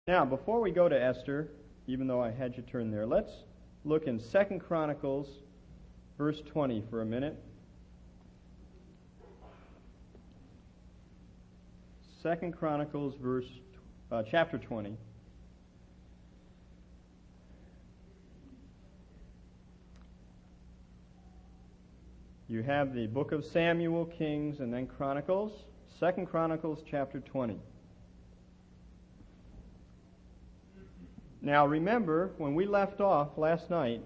Now, before we go to Esther, even though I had you turn there, let's look in 2 Chronicles, verse 20 for a minute. 2 Chronicles, chapter 20. You have the book of Samuel, Kings, and then Chronicles. 2 Chronicles, chapter 20. Now remember, when we left off last night,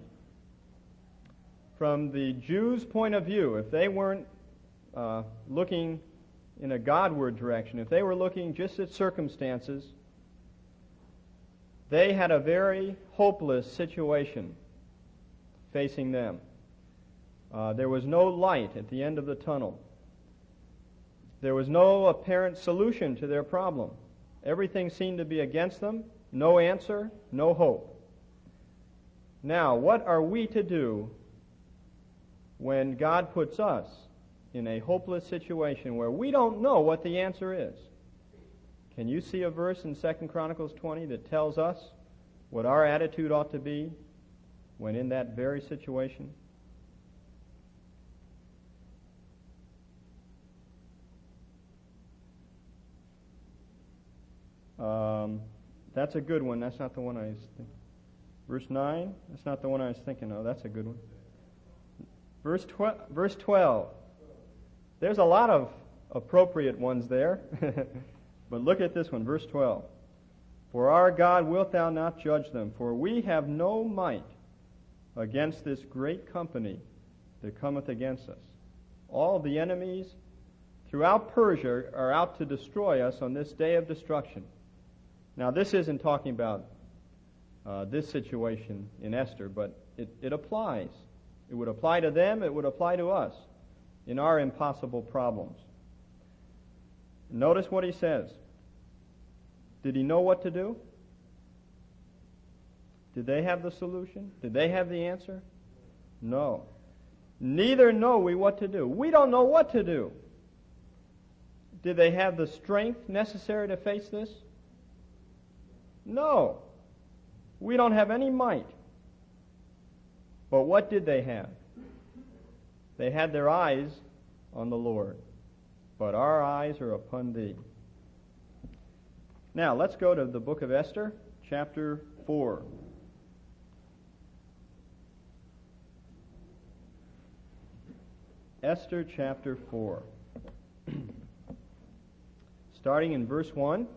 from the Jews' point of view, if they weren't looking in a Godward direction, if they were looking just at circumstances, they had a very hopeless situation facing them. There was no light at the end of the tunnel. There was no apparent solution to their problem. Everything seemed to be against them. No answer, no hope. Now, what are we to do when God puts us in a hopeless situation where we don't know what the answer is? Can you see a verse in 2 Chronicles 20 that tells us what our attitude ought to be when in that very situation? That's a good one. That's not the one I was thinking. Verse 9, that's not the one I was thinking of. That's a good one. Verse 12. There's a lot of appropriate ones there. But look at this one, verse 12. For our God wilt thou not judge them, for we have no might against this great company that cometh against us. All the enemies throughout Persia are out to destroy us on this day of destruction. Now, this isn't talking about this situation in Esther, but it applies. It would apply to them, it would apply to us in our impossible problems. Notice what he says. Did he know what to do? Did they have the solution? Did they have the answer? No. Neither know we what to do. We don't know what to do. Did they have the strength necessary to face this? No. We don't have any might. But what did they have? They had their eyes on the Lord. But our eyes are upon thee. Now, let's go to the book of Esther, chapter 4. Esther, chapter 4. Starting in verse 1.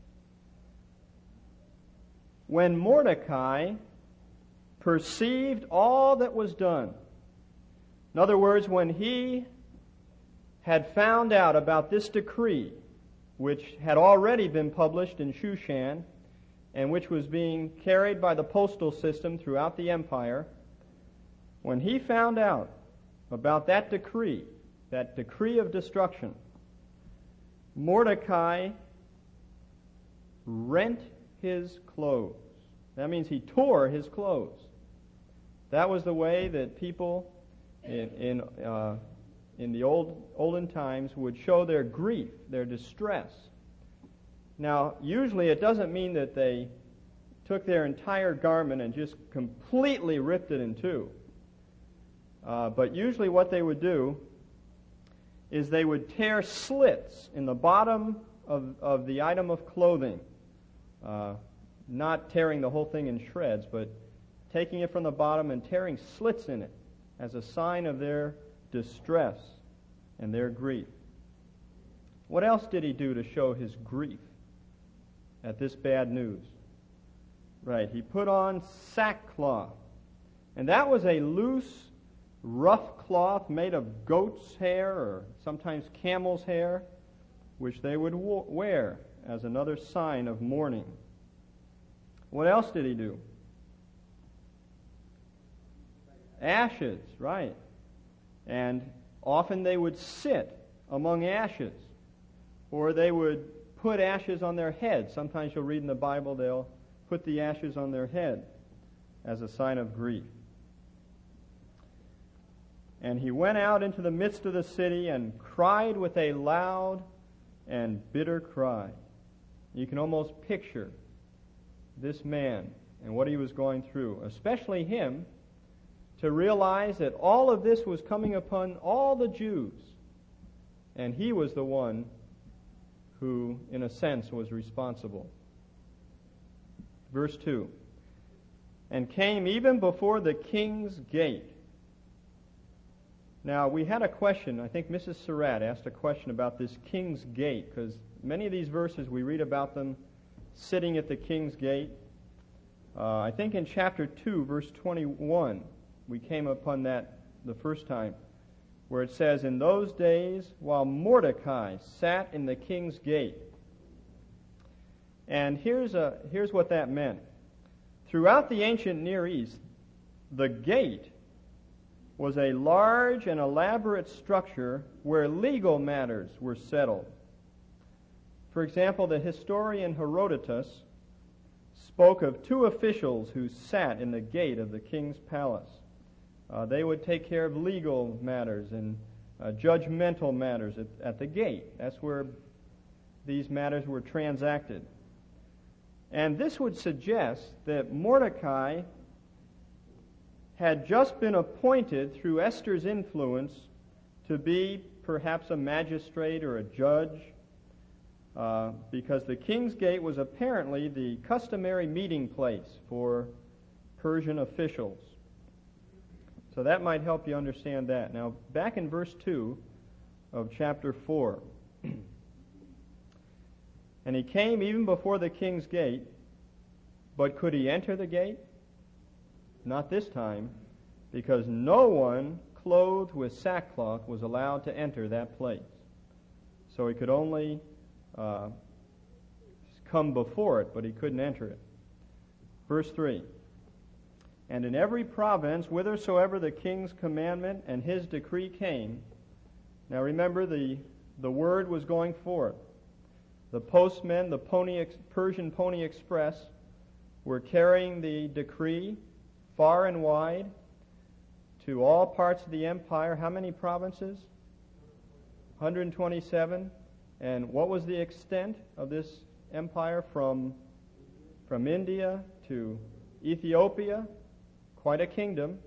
When Mordecai perceived all that was done, in other words, when he had found out about this decree, which had already been published in Shushan, and which was being carried by the postal system throughout the empire, when he found out about that decree of destruction, Mordecai rent his clothes. That means he tore his clothes. That was the way that people in the olden times would show their grief, their distress. Now, usually it doesn't mean that they took their entire garment and just completely ripped it in two. But usually what they would do is they would tear slits in the bottom of the item of clothing. Not tearing the whole thing in shreds, but taking it from the bottom and tearing slits in it as a sign of their distress and their grief. What else did he do to show his grief at this bad news? Right, he put on sackcloth. And that was a loose, rough cloth made of goat's hair or sometimes camel's hair, which they would wear as another sign of mourning. What else did he do? Ashes, right. And often they would sit among ashes, or they would put ashes on their head. Sometimes you'll read in the Bible they'll put the ashes on their head as a sign of grief. And he went out into the midst of the city and cried with a loud and bitter cry. You can almost picture this man and what he was going through, especially him, to realize that all of this was coming upon all the Jews, and he was the one who, in a sense, was responsible. Verse 2, and came even before the king's gate. Now, we had a question. I think Mrs. Surratt asked a question about this king's gate, because many of these verses we read about them sitting at the king's gate. I think in chapter 2, verse 21, we came upon that the first time, where it says, in those days while Mordecai sat in the king's gate. And here's what that meant. Throughout the ancient Near East, the gate was a large and elaborate structure where legal matters were settled. For example, the historian Herodotus spoke of two officials who sat in the gate of the king's palace. They would take care of legal matters and judgmental matters at the gate. That's where these matters were transacted. And this would suggest that Mordecai had just been appointed through Esther's influence to be perhaps a magistrate or a judge, because the king's gate was apparently the customary meeting place for Persian officials. So that might help you understand that. Now, back in verse 2 of chapter 4. And he came even before the king's gate, but could he enter the gate? Not this time, because no one clothed with sackcloth was allowed to enter that place. So he could only come before it, but he couldn't enter it. Verse 3. And in every province, whithersoever the king's commandment and his decree came. Now remember, the word was going forth. The postmen, the Persian Pony Express, were carrying the decree far and wide to all parts of the empire. How many provinces? 127. And what was the extent of this empire from India to Ethiopia? Quite a kingdom.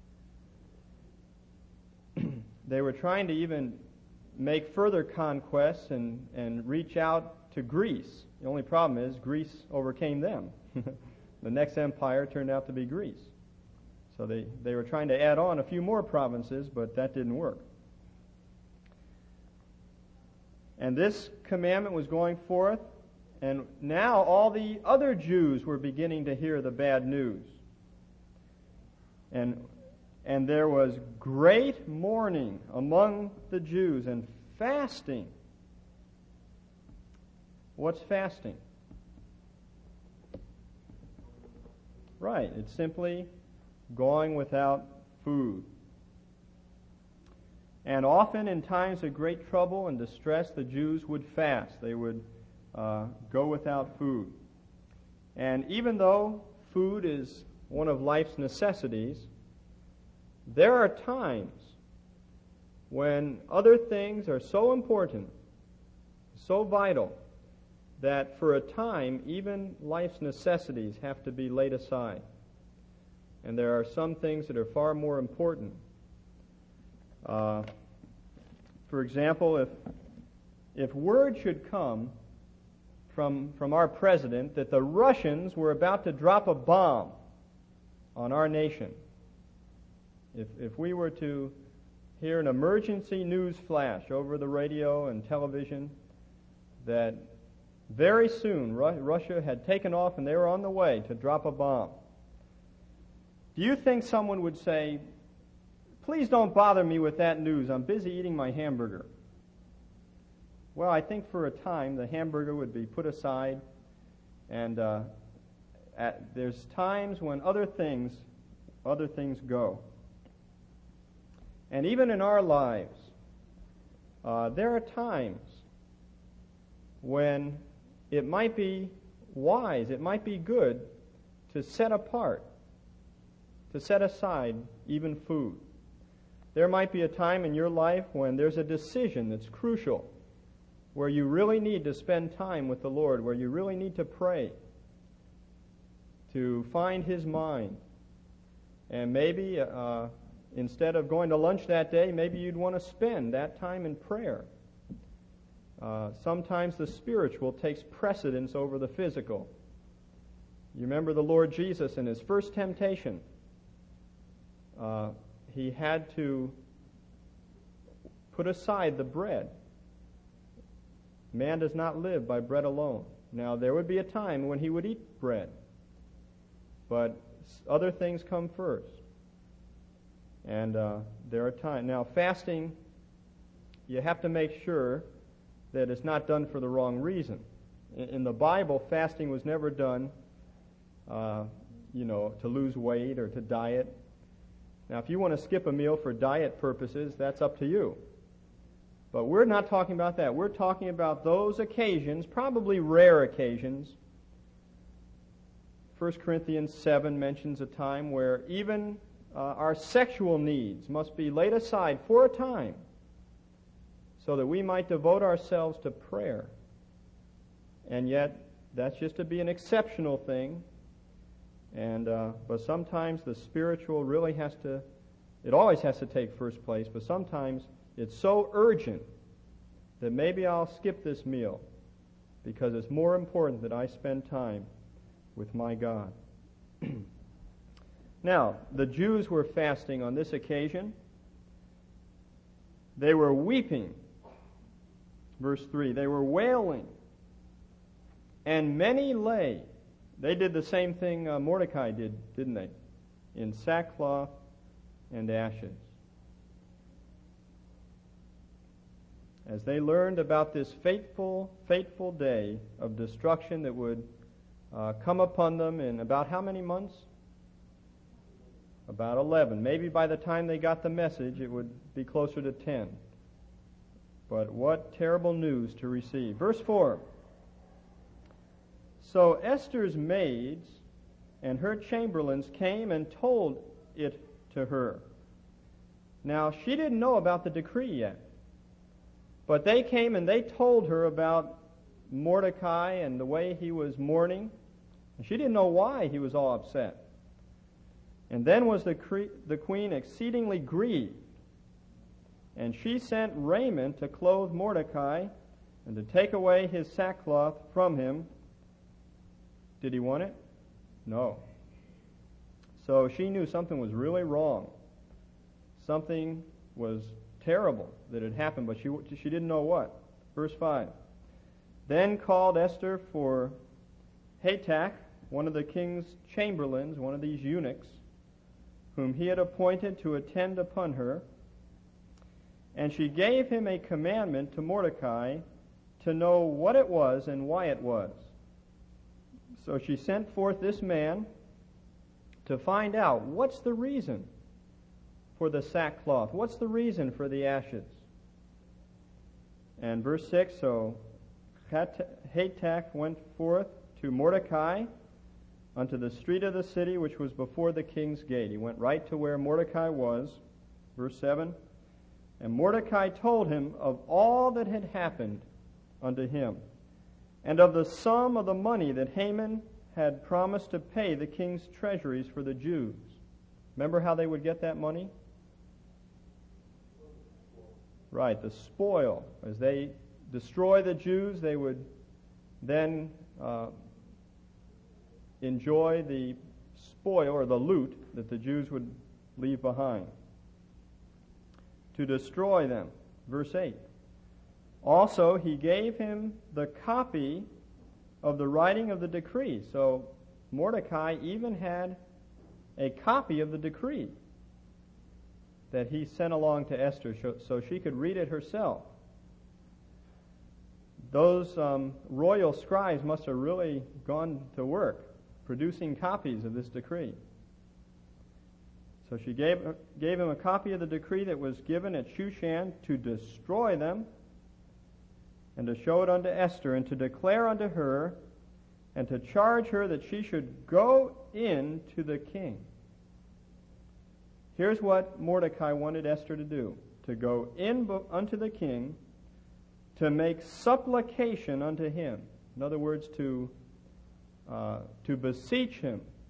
They were trying to even make further conquests and reach out to Greece. The only problem is Greece overcame them. The next empire turned out to be Greece. So they were trying to add on a few more provinces, but that didn't work. And this commandment was going forth, and now all the other Jews were beginning to hear the bad news. And there was great mourning among the Jews and fasting. What's fasting? Right, it's simply going without food. And often in times of great trouble and distress, the Jews would fast. They would go without food. And even though food is one of life's necessities, there are times when other things are so important, so vital, that for a time even life's necessities have to be laid aside. And there are some things that are far more important. For example, if word should come from our president that the Russians were about to drop a bomb on our nation, if we were to hear an emergency news flash over the radio and television that very soon Russia had taken off and they were on the way to drop a bomb, do you think someone would say, "Please don't bother me with that news. I'm busy eating my hamburger"? Well, I think for a time the hamburger would be put aside, and there's times when other things go. And even in our lives, there are times when it might be wise, it might be good to set apart, to set aside even food. There might be a time in your life when there's a decision that's crucial, where you really need to spend time with the Lord, where you really need to pray. to find his mind. And maybe instead of going to lunch that day, maybe you'd want to spend that time in prayer. Sometimes the spiritual takes precedence over the physical. You remember the Lord Jesus in his first temptation. He had to put aside the bread. Man does not live by bread alone. Now, there would be a time when he would eat bread, but other things come first. And there are times. Now, fasting, you have to make sure that it's not done for the wrong reason. In the Bible, fasting was never done, to lose weight or to diet. Now, if you want to skip a meal for diet purposes, that's up to you. But we're not talking about that. We're talking about those occasions, probably rare occasions. 1 Corinthians 7 mentions a time where even our sexual needs must be laid aside for a time so that we might devote ourselves to prayer. And yet, that's just to be an exceptional thing. But sometimes the spiritual really it always has to take first place, but sometimes it's so urgent that maybe I'll skip this meal because it's more important that I spend time with my God. Now, the Jews were fasting on this occasion. They were weeping. Verse 3, they were wailing. And many lay. They did the same thing Mordecai did, didn't they? In sackcloth and ashes. As they learned about this fateful day of destruction that would come upon them in about how many months? About 11. Maybe by the time they got the message, it would be closer to 10. But what terrible news to receive. Verse 4. So Esther's maids and her chamberlains came and told it to her. Now, she didn't know about the decree yet. But they came and they told her about Mordecai and the way he was mourning. And she didn't know why he was all upset. And then was the queen exceedingly grieved. And she sent raiment to clothe Mordecai and to take away his sackcloth from him. Did he want it? No. So she knew something was really wrong. Something was terrible that had happened, but she didn't know what. Verse 5. Then called Esther for Hatach, one of the king's chamberlains, one of these eunuchs, whom he had appointed to attend upon her. And she gave him a commandment to Mordecai to know what it was and why it was. So she sent forth this man to find out what's the reason for the sackcloth. What's the reason for the ashes? And verse 6, so Hatach went forth to Mordecai unto the street of the city which was before the king's gate. He went right to where Mordecai was. Verse 7, and Mordecai told him of all that had happened unto him, and of the sum of the money that Haman had promised to pay the king's treasuries for the Jews. Remember how they would get that money? Right, the spoil. As they destroy the Jews, they would then enjoy the spoil or the loot that the Jews would leave behind. To destroy them. Verse 8. Also, he gave him the copy of the writing of the decree. So Mordecai even had a copy of the decree that he sent along to Esther so she could read it herself. Those royal scribes must have really gone to work producing copies of this decree. So she gave him a copy of the decree that was given at Shushan to destroy them, and to show it unto Esther, and to declare unto her, and to charge her that she should go in to the king. Here's what Mordecai wanted Esther to do: to go in unto the king, to make supplication unto him. In other words, to beseech him,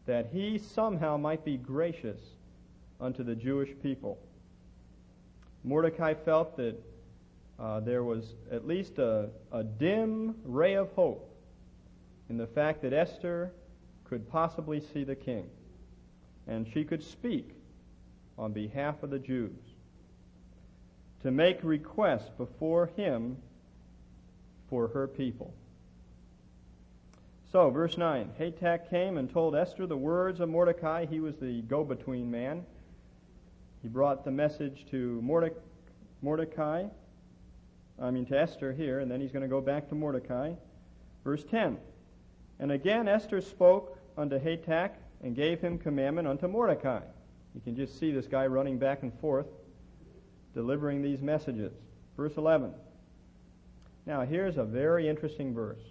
that he somehow might be gracious unto the Jewish people. Mordecai felt that there was at least a dim ray of hope in the fact that Esther could possibly see the king, and she could speak on behalf of the Jews to make requests before him for her people. So, verse 9, Hatach came and told Esther the words of Mordecai. He was the go-between man. He brought the message to to Esther here, and then he's going to go back to Mordecai. Verse 10, and again Esther spoke unto Hatach, and gave him commandment unto Mordecai. You can just see this guy running back and forth, delivering these messages. Verse 11. Now here's a very interesting verse.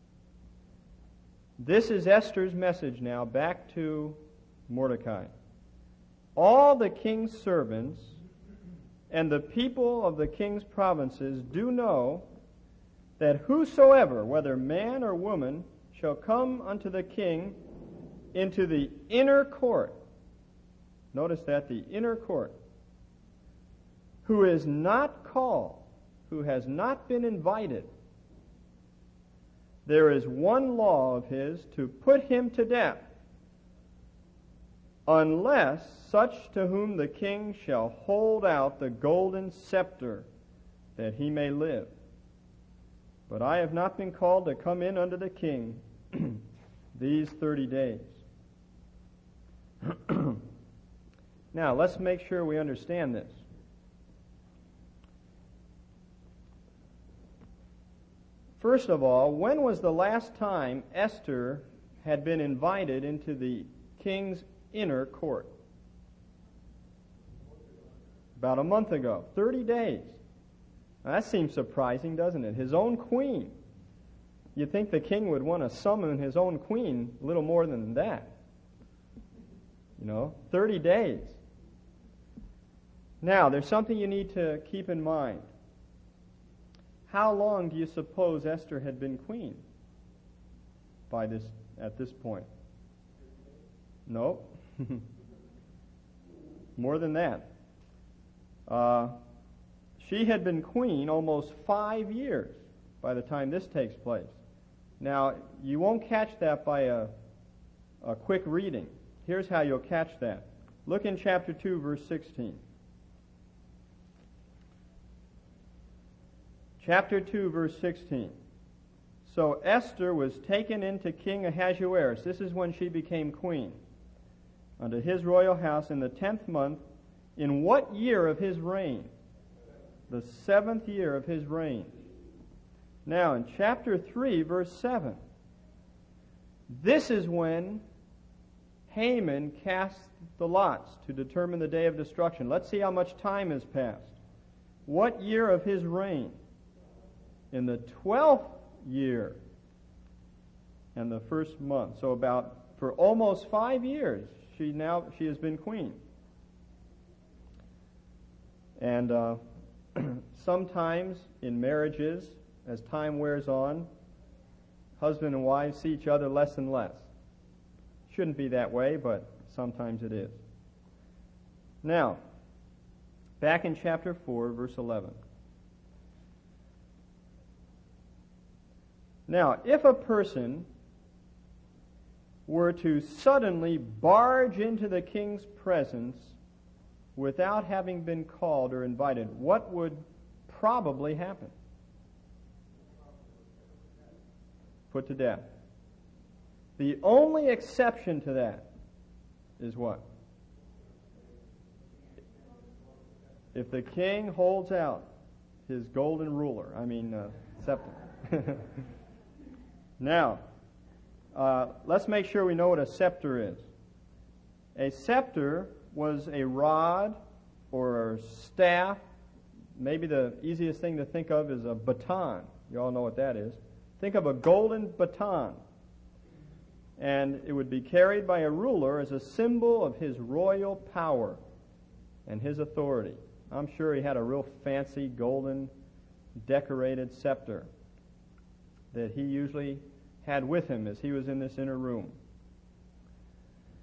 This is Esther's message now back to Mordecai. All the king's servants and the people of the king's provinces do know that whosoever, whether man or woman, shall come unto the king into the inner court, notice that, the inner court, who is not called, who has not been invited, there is one law of his to put him to death, unless such to whom the king shall hold out the golden scepter, that he may live. But I have not been called to come in unto the king these 30 days. Now, let's make sure we understand this. First of all, when was the last time Esther had been invited into the king's inner court? About a month ago. 30 days. Now, that seems surprising, doesn't it? His own queen. You'd think the king would want to summon his own queen a little more than that. 30 days. Now, there's something you need to keep in mind. How long do you suppose Esther had been queen at this point? No. More than that. She had been queen almost 5 years by the time this takes place. Now, you won't catch that by a quick reading. Here's how you'll catch that. Look in chapter 2, verse 16. Chapter 2, verse 16. So Esther was taken into King Ahasuerus. This is when she became queen. Unto his royal house in the 10th month. In what year of his reign? The 7th year of his reign. Now, in chapter 3, verse 7, this is when Haman cast the lots to determine the day of destruction. Let's see how much time has passed. What year of his reign? In the 12th year and the first month. So for almost 5 years, she has been queen. And sometimes in marriages, as time wears on, husband and wives see each other less and less. Shouldn't be that way, but sometimes it is. Now, back in chapter 4, verse 11. Now, if a person were to suddenly barge into the king's presence without having been called or invited, what would probably happen? Put to death. The only exception to that is what? If the king holds out his golden ruler, scepter. Now, let's make sure we know what a scepter is. A scepter was a rod or a staff. Maybe the easiest thing to think of is a baton. You all know what that is. Think of a golden baton. And it would be carried by a ruler as a symbol of his royal power and his authority. I'm sure he had a real fancy golden decorated scepter that he usually had with him as he was in this inner room.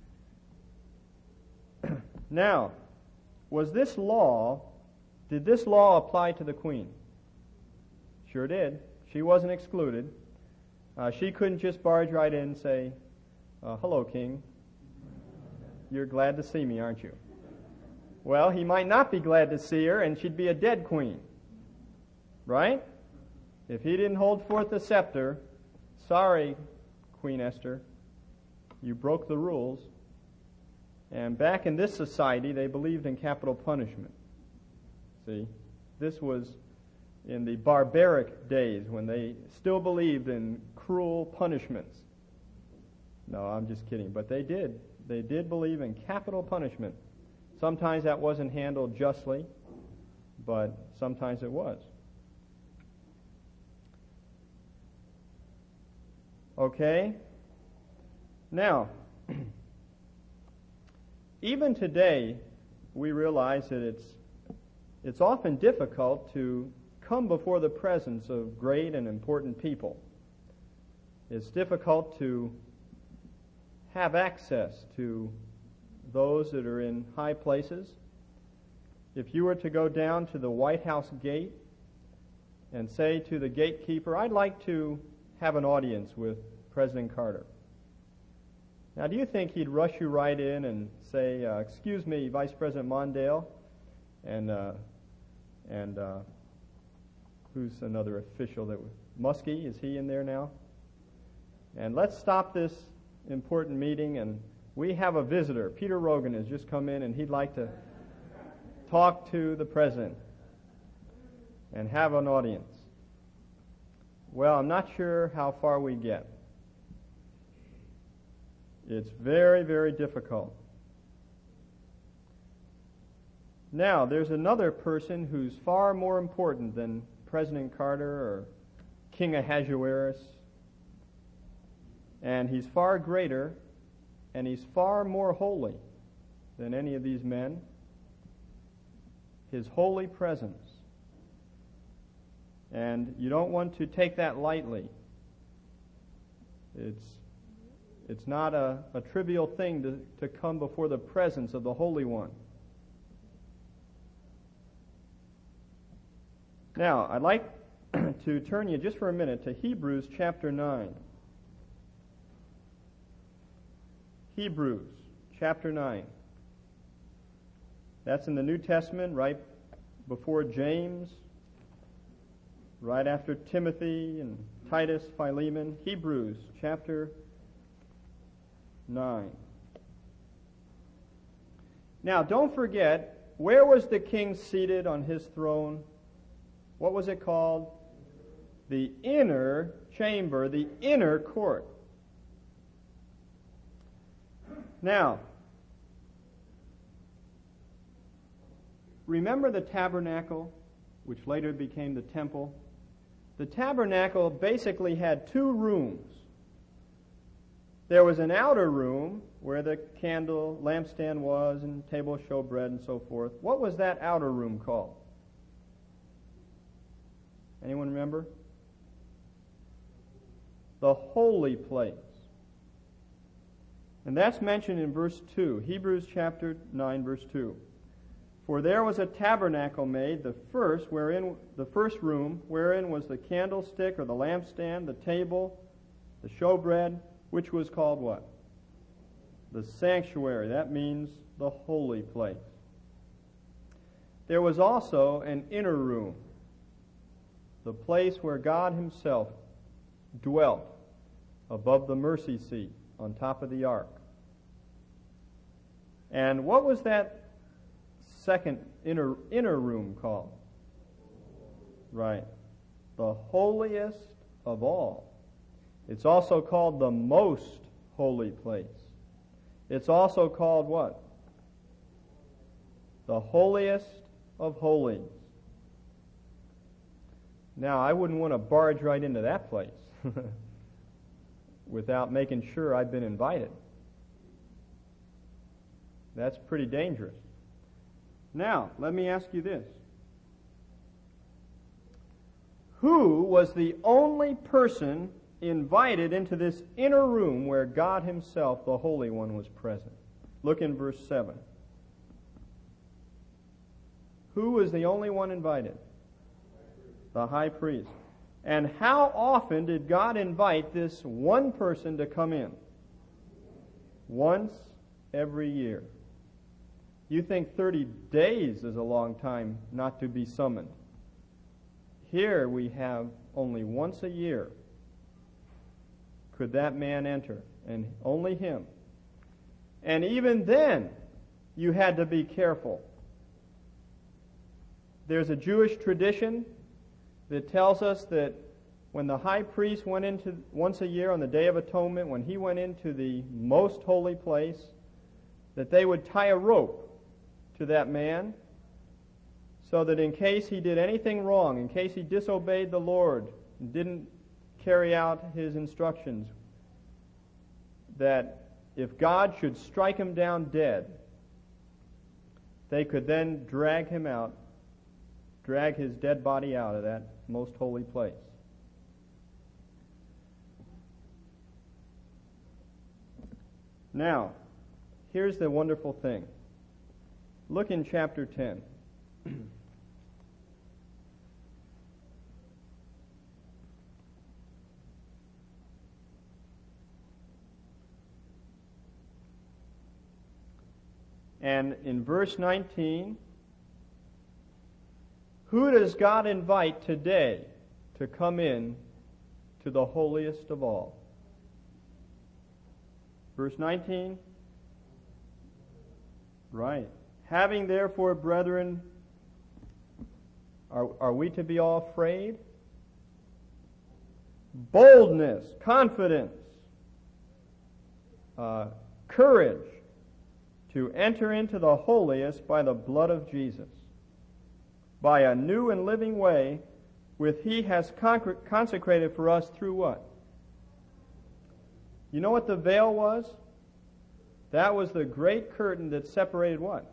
Now, did this law apply to the queen? Sure did. She wasn't excluded. She couldn't just barge right in and say, hello, king. You're glad to see me, aren't you? Well, he might not be glad to see her, and she'd be a dead queen. Right? If he didn't hold forth the scepter, sorry, Queen Esther, you broke the rules. And back in this society, they believed in capital punishment. See, this was in the barbaric days when they still believed in cruel punishments. No, I'm just kidding. But they did. They did believe in capital punishment. Sometimes that wasn't handled justly, but sometimes it was. Okay? Now, even today, we realize that it's often difficult to come before the presence of great and important people. It's difficult to have access to those that are in high places. If you were to go down to the White House gate and say to the gatekeeper, I'd like to have an audience with President Carter. Now, do you think he'd rush you right in and say, excuse me, Vice President Mondale, and who's another official Muskie, is he in there now? And let's stop this important meeting, and we have a visitor. Peter Rogan has just come in, and he'd like to talk to the president and have an audience. Well, I'm not sure how far we get. It's very, very difficult. Now, there's another person who's far more important than President Carter or King Ahasuerus, and he's far greater, and he's far more holy than any of these men. His holy presence. And you don't want to take that lightly. It's not a trivial thing to come before the presence of the Holy One. Now, I'd like to turn you just for a minute to Hebrews chapter 9. Hebrews chapter 9. That's in the New Testament, right before James, right after Timothy and Titus, Philemon. Hebrews chapter 9. Now, don't forget, where was the king seated on his throne? What was it called? The inner chamber, the inner court. Now, remember the tabernacle, which later became the temple? The tabernacle basically had two rooms. There was an outer room where the candle, lampstand was, and table of showbread and so forth. What was that outer room called? Anyone remember? The holy place. And that's mentioned in verse 2, Hebrews chapter 9, verse 2. For there was a tabernacle made, the first room, wherein was the candlestick or the lampstand, the table, the showbread, which was called what? The sanctuary. That means the holy place. There was also an inner room, the place where God Himself dwelt above the mercy seat on top of the ark. And what was that second inner room called? Right. The holiest of all. It's also called the most holy place. It's also called what? The holiest of holies. Now, I wouldn't want to barge right into that place without making sure I've been invited. That's pretty dangerous. Now, let me ask you this. Who was the only person invited into this inner room where God Himself, the Holy One, was present? Look in verse 7. Who was the only one invited? The high priest. And how often did God invite this one person to come in? Once every year. You think 30 days is a long time not to be summoned. Here we have only once a year could that man enter, and only him. And even then, you had to be careful. There's a Jewish tradition that tells us that when the high priest went into, once a year on the Day of Atonement, when he went into the most holy place, that they would tie a rope to that man so that in case he did anything wrong, in case he disobeyed the Lord, and didn't carry out his instructions, that if God should strike him down dead, they could then drag him out, drag his dead body out of that most holy place. Now, here's the wonderful thing. Look in chapter 10. And in verse 19, who does God invite today to come in to the holiest of all? Verse 19. Right. Having therefore, brethren, are we to be all afraid? Boldness, confidence, courage to enter into the holiest by the blood of Jesus, by a new and living way, which he has consecrated for us through what? You know what the veil was? That was the great curtain that separated what?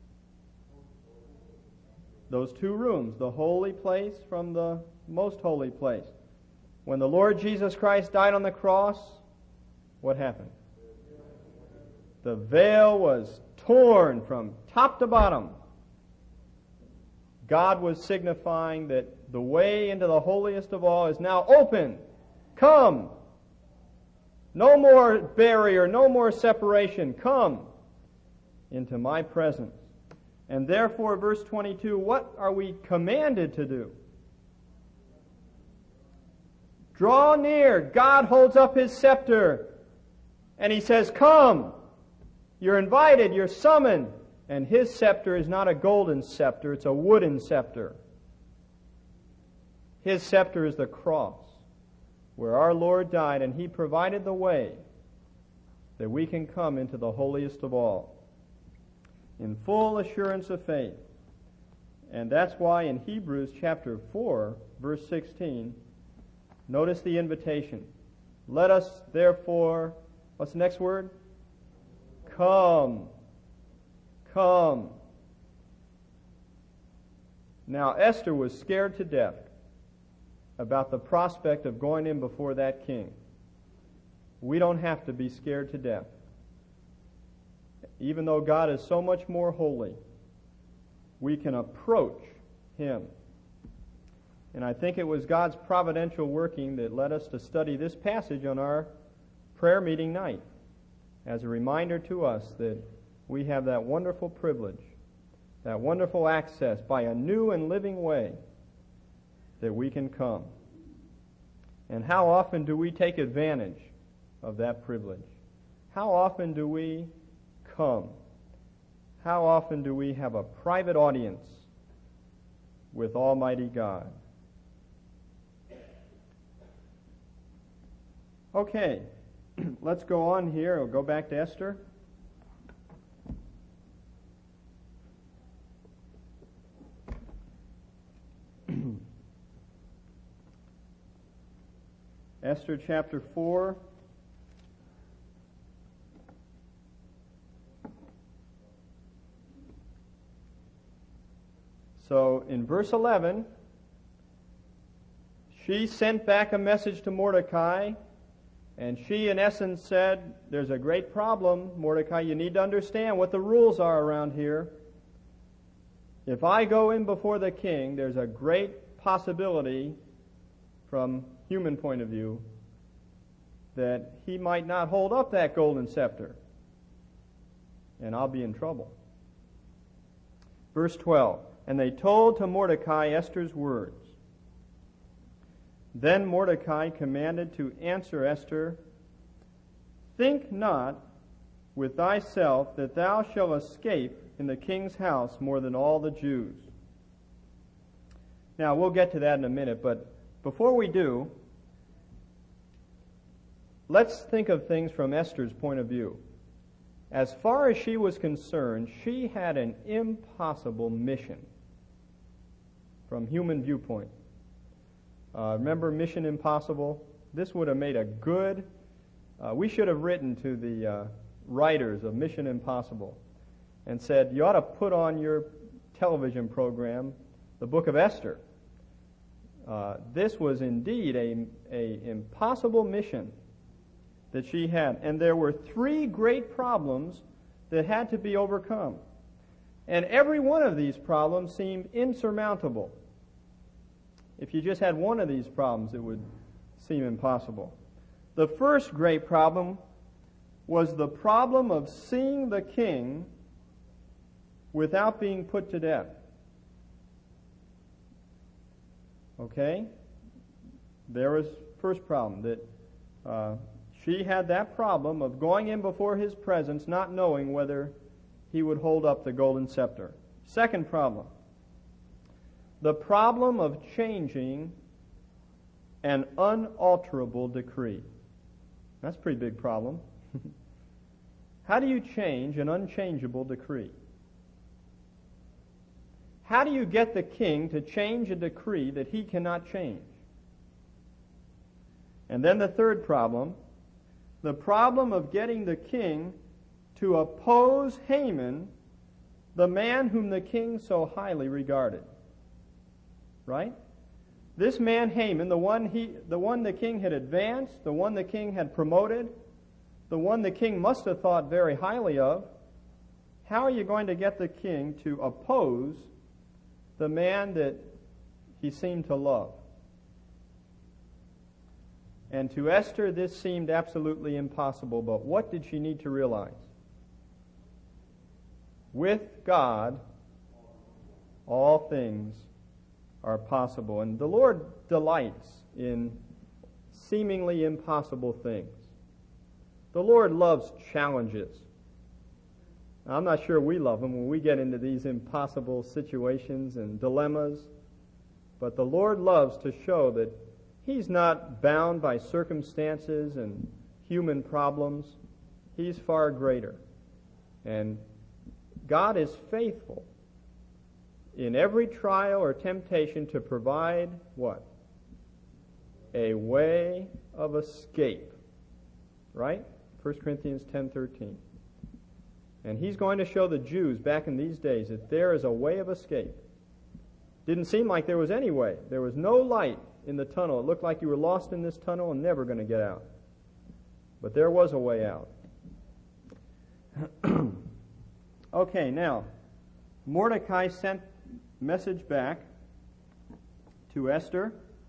Those two rooms, the holy place from the most holy place. When the Lord Jesus Christ died on the cross, what happened? The veil was torn from top to bottom. God was signifying that the way into the holiest of all is now open. Come. No more barrier, no more separation. Come into my presence. And therefore, verse 22, what are we commanded to do? Draw near. God holds up his scepter. And he says, come. You're invited. You're summoned. And his scepter is not a golden scepter. It's a wooden scepter. His scepter is the cross, where our Lord died, and he provided the way that we can come into the holiest of all in full assurance of faith. And that's why in Hebrews chapter 4, verse 16, notice the invitation. Let us therefore, what's the next word? Come. Come. Now Esther was scared to death about the prospect of going in before that king. We don't have to be scared to death. Even though God is so much more holy, we can approach him. And I think it was God's providential working that led us to study this passage on our prayer meeting night as a reminder to us that we have that wonderful privilege, that wonderful access by a new and living way that we can come. And how often do we take advantage of that privilege? How often do we come? How often do we have a private audience with Almighty God? Okay, let's go on here. We'll go back to Esther. Esther chapter 4. So in verse 11, she sent back a message to Mordecai, and she in essence said, there's a great problem, Mordecai. You need to understand what the rules are around here. If I go in before the king, there's a great possibility, from human point of view, that he might not hold up that golden scepter, and I'll be in trouble. Verse 12, and they told to Mordecai Esther's words. Then Mordecai commanded to answer Esther, think not with thyself that thou shalt escape in the king's house more than all the Jews. Now, we'll get to that in a minute, but before we do, let's think of things from Esther's point of view. As far as she was concerned, she had an impossible mission from human viewpoint. Remember Mission Impossible? This would have made a good... we should have written to the writers of Mission Impossible and said, you ought to put on your television program the book of Esther. This was indeed a impossible mission that she had. And there were 3 great problems that had to be overcome. And every one of these problems seemed insurmountable. If you just had one of these problems, it would seem impossible. The first great problem was the problem of seeing the king without being put to death. Okay? There was first problem, that she had that problem of going in before his presence not knowing whether he would hold up the golden scepter. Second problem, the problem of changing an unalterable decree. That's a pretty big problem. How do you change an unchangeable decree? How do you get the king to change a decree that he cannot change? And then the third problem, the problem of getting the king to oppose Haman, the man whom the king so highly regarded. Right? This man Haman, the one the king had advanced, the one the king had promoted, the one the king must have thought very highly of, how are you going to get the king to oppose the man that he seemed to love? And to Esther, this seemed absolutely impossible, but what did she need to realize? With God, all things are possible. And the Lord delights in seemingly impossible things. The Lord loves challenges. Now, I'm not sure we love them when we get into these impossible situations and dilemmas, but the Lord loves to show that He's not bound by circumstances and human problems. He's far greater. And God is faithful in every trial or temptation to provide what? A way of escape. Right? 1 Corinthians 10:13. And He's going to show the Jews back in these days that there is a way of escape. Didn't seem like there was any way. There was no light in the tunnel. It looked like you were lost in this tunnel and never going to get out. But there was a way out. Okay, now, Mordecai sent message back to Esther,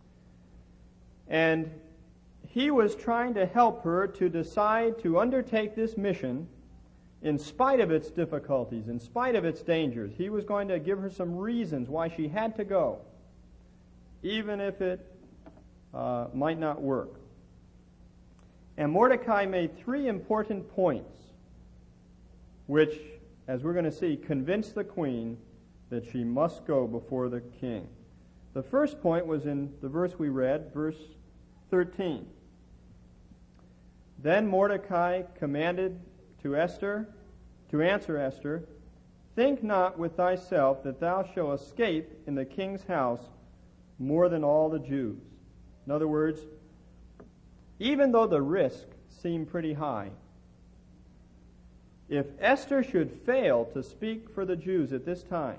and he was trying to help her to decide to undertake this mission in spite of its difficulties, in spite of its dangers. He was going to give her some reasons why she had to go, even if it might not work. And Mordecai made 3 important points, which, as we're going to see, convinced the queen that she must go before the king. The first point was in the verse we read, verse 13. Then Mordecai commanded to answer Esther, think not with thyself that thou shalt escape in the king's house more than all the Jews. In other words, even though the risk seemed pretty high, if Esther should fail to speak for the Jews at this time,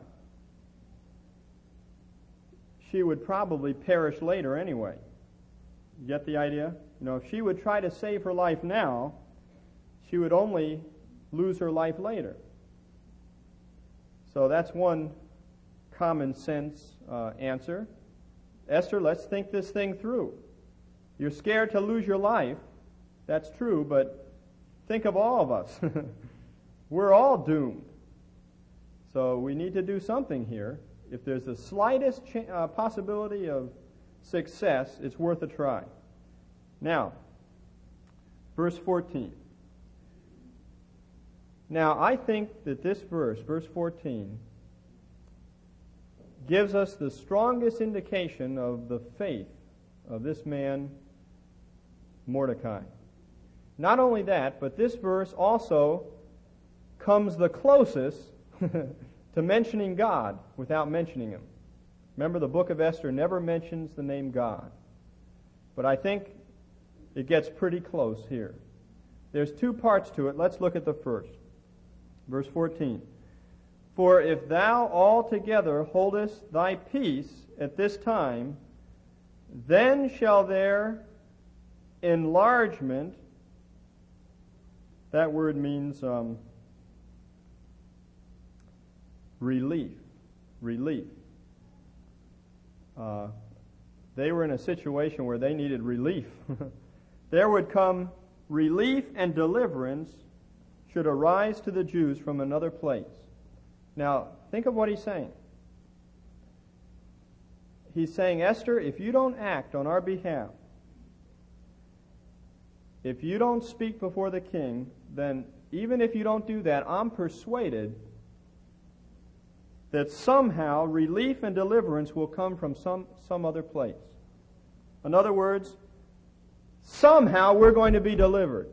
she would probably perish later anyway. You get the idea? If she would try to save her life now, she would only lose her life later. So that's one common sense answer. Esther, let's think this thing through. You're scared to lose your life. That's true, but think of all of us. We're all doomed. So we need to do something here. If there's the slightest possibility of success, it's worth a try. Now, verse 14. Now, I think that this verse 14, gives us the strongest indication of the faith of this man, Mordecai. Not only that, but this verse also comes the closest to mentioning God without mentioning Him. Remember, the book of Esther never mentions the name God. But I think it gets pretty close here. There's two parts to it. Let's look at the first. Verse 14. For if thou altogether holdest thy peace at this time, then shall their enlargement, that word means relief. They were in a situation where they needed relief. There would come relief and deliverance should arise to the Jews from another place. Now, think of what he's saying. He's saying, Esther, if you don't act on our behalf, if you don't speak before the king, then even if you don't do that, I'm persuaded that somehow relief and deliverance will come from some other place. In other words, somehow we're going to be delivered.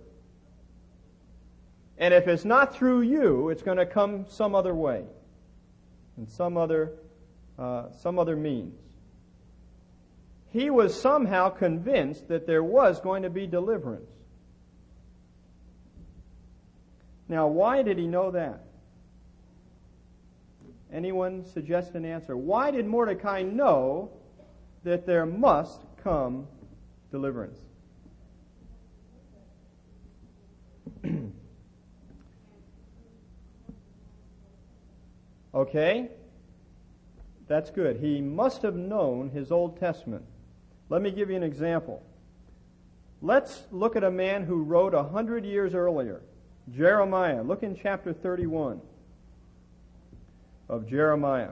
And if it's not through you, it's going to come some other way, in some other means. He was somehow convinced that there was going to be deliverance. Now, why did he know that? Anyone suggest an answer? Why did Mordecai know that there must come deliverance? Okay, that's good. He must have known his Old Testament. Let me give you an example. Let's look at a man who wrote 100 years earlier, Jeremiah. Look in chapter 31 of Jeremiah.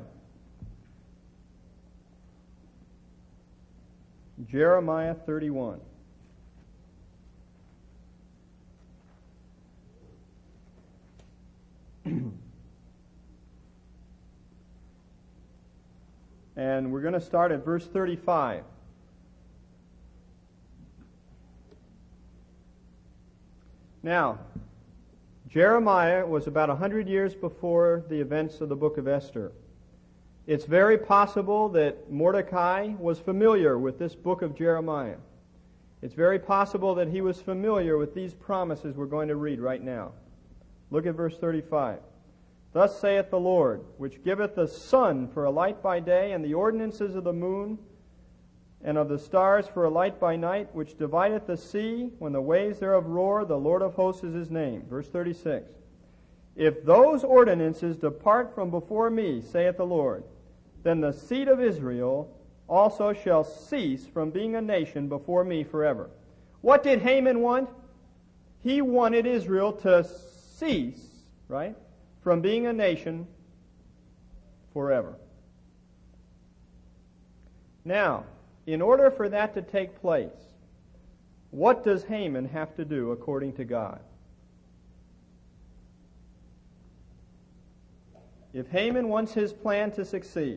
Jeremiah 31. And we're going to start at verse 35. Now, Jeremiah was about 100 years before the events of the book of Esther. It's very possible that Mordecai was familiar with this book of Jeremiah. It's very possible that he was familiar with these promises we're going to read right now. Look at verse 35. Thus saith the Lord, which giveth the sun for a light by day, and the ordinances of the moon and of the stars for a light by night, which divideth the sea when the waves thereof roar, the Lord of hosts is his name. Verse 36. If those ordinances depart from before me, saith the Lord, then the seed of Israel also shall cease from being a nation before me forever. What did Haman want? He wanted Israel to cease, right, from being a nation forever. Now, in order for that to take place, what does Haman have to do according to God? If Haman wants his plan to succeed,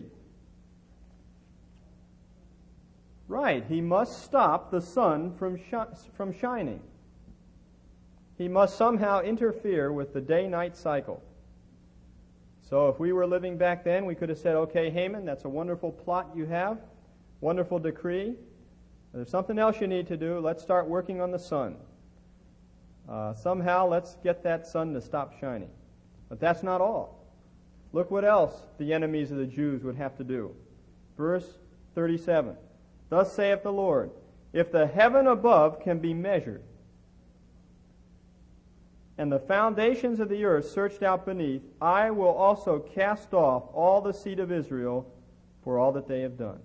right, he must stop the sun from shining. He must somehow interfere with the day-night cycle. So if we were living back then, we could have said, okay, Haman, that's a wonderful plot you have, wonderful decree. There's something else you need to do. Let's start working on the sun. Somehow, let's get that sun to stop shining. But that's not all. Look what else the enemies of the Jews would have to do. Verse 37. Thus saith the Lord, if the heaven above can be measured, and the foundations of the earth searched out beneath, I will also cast off all the seed of Israel for all that they have done.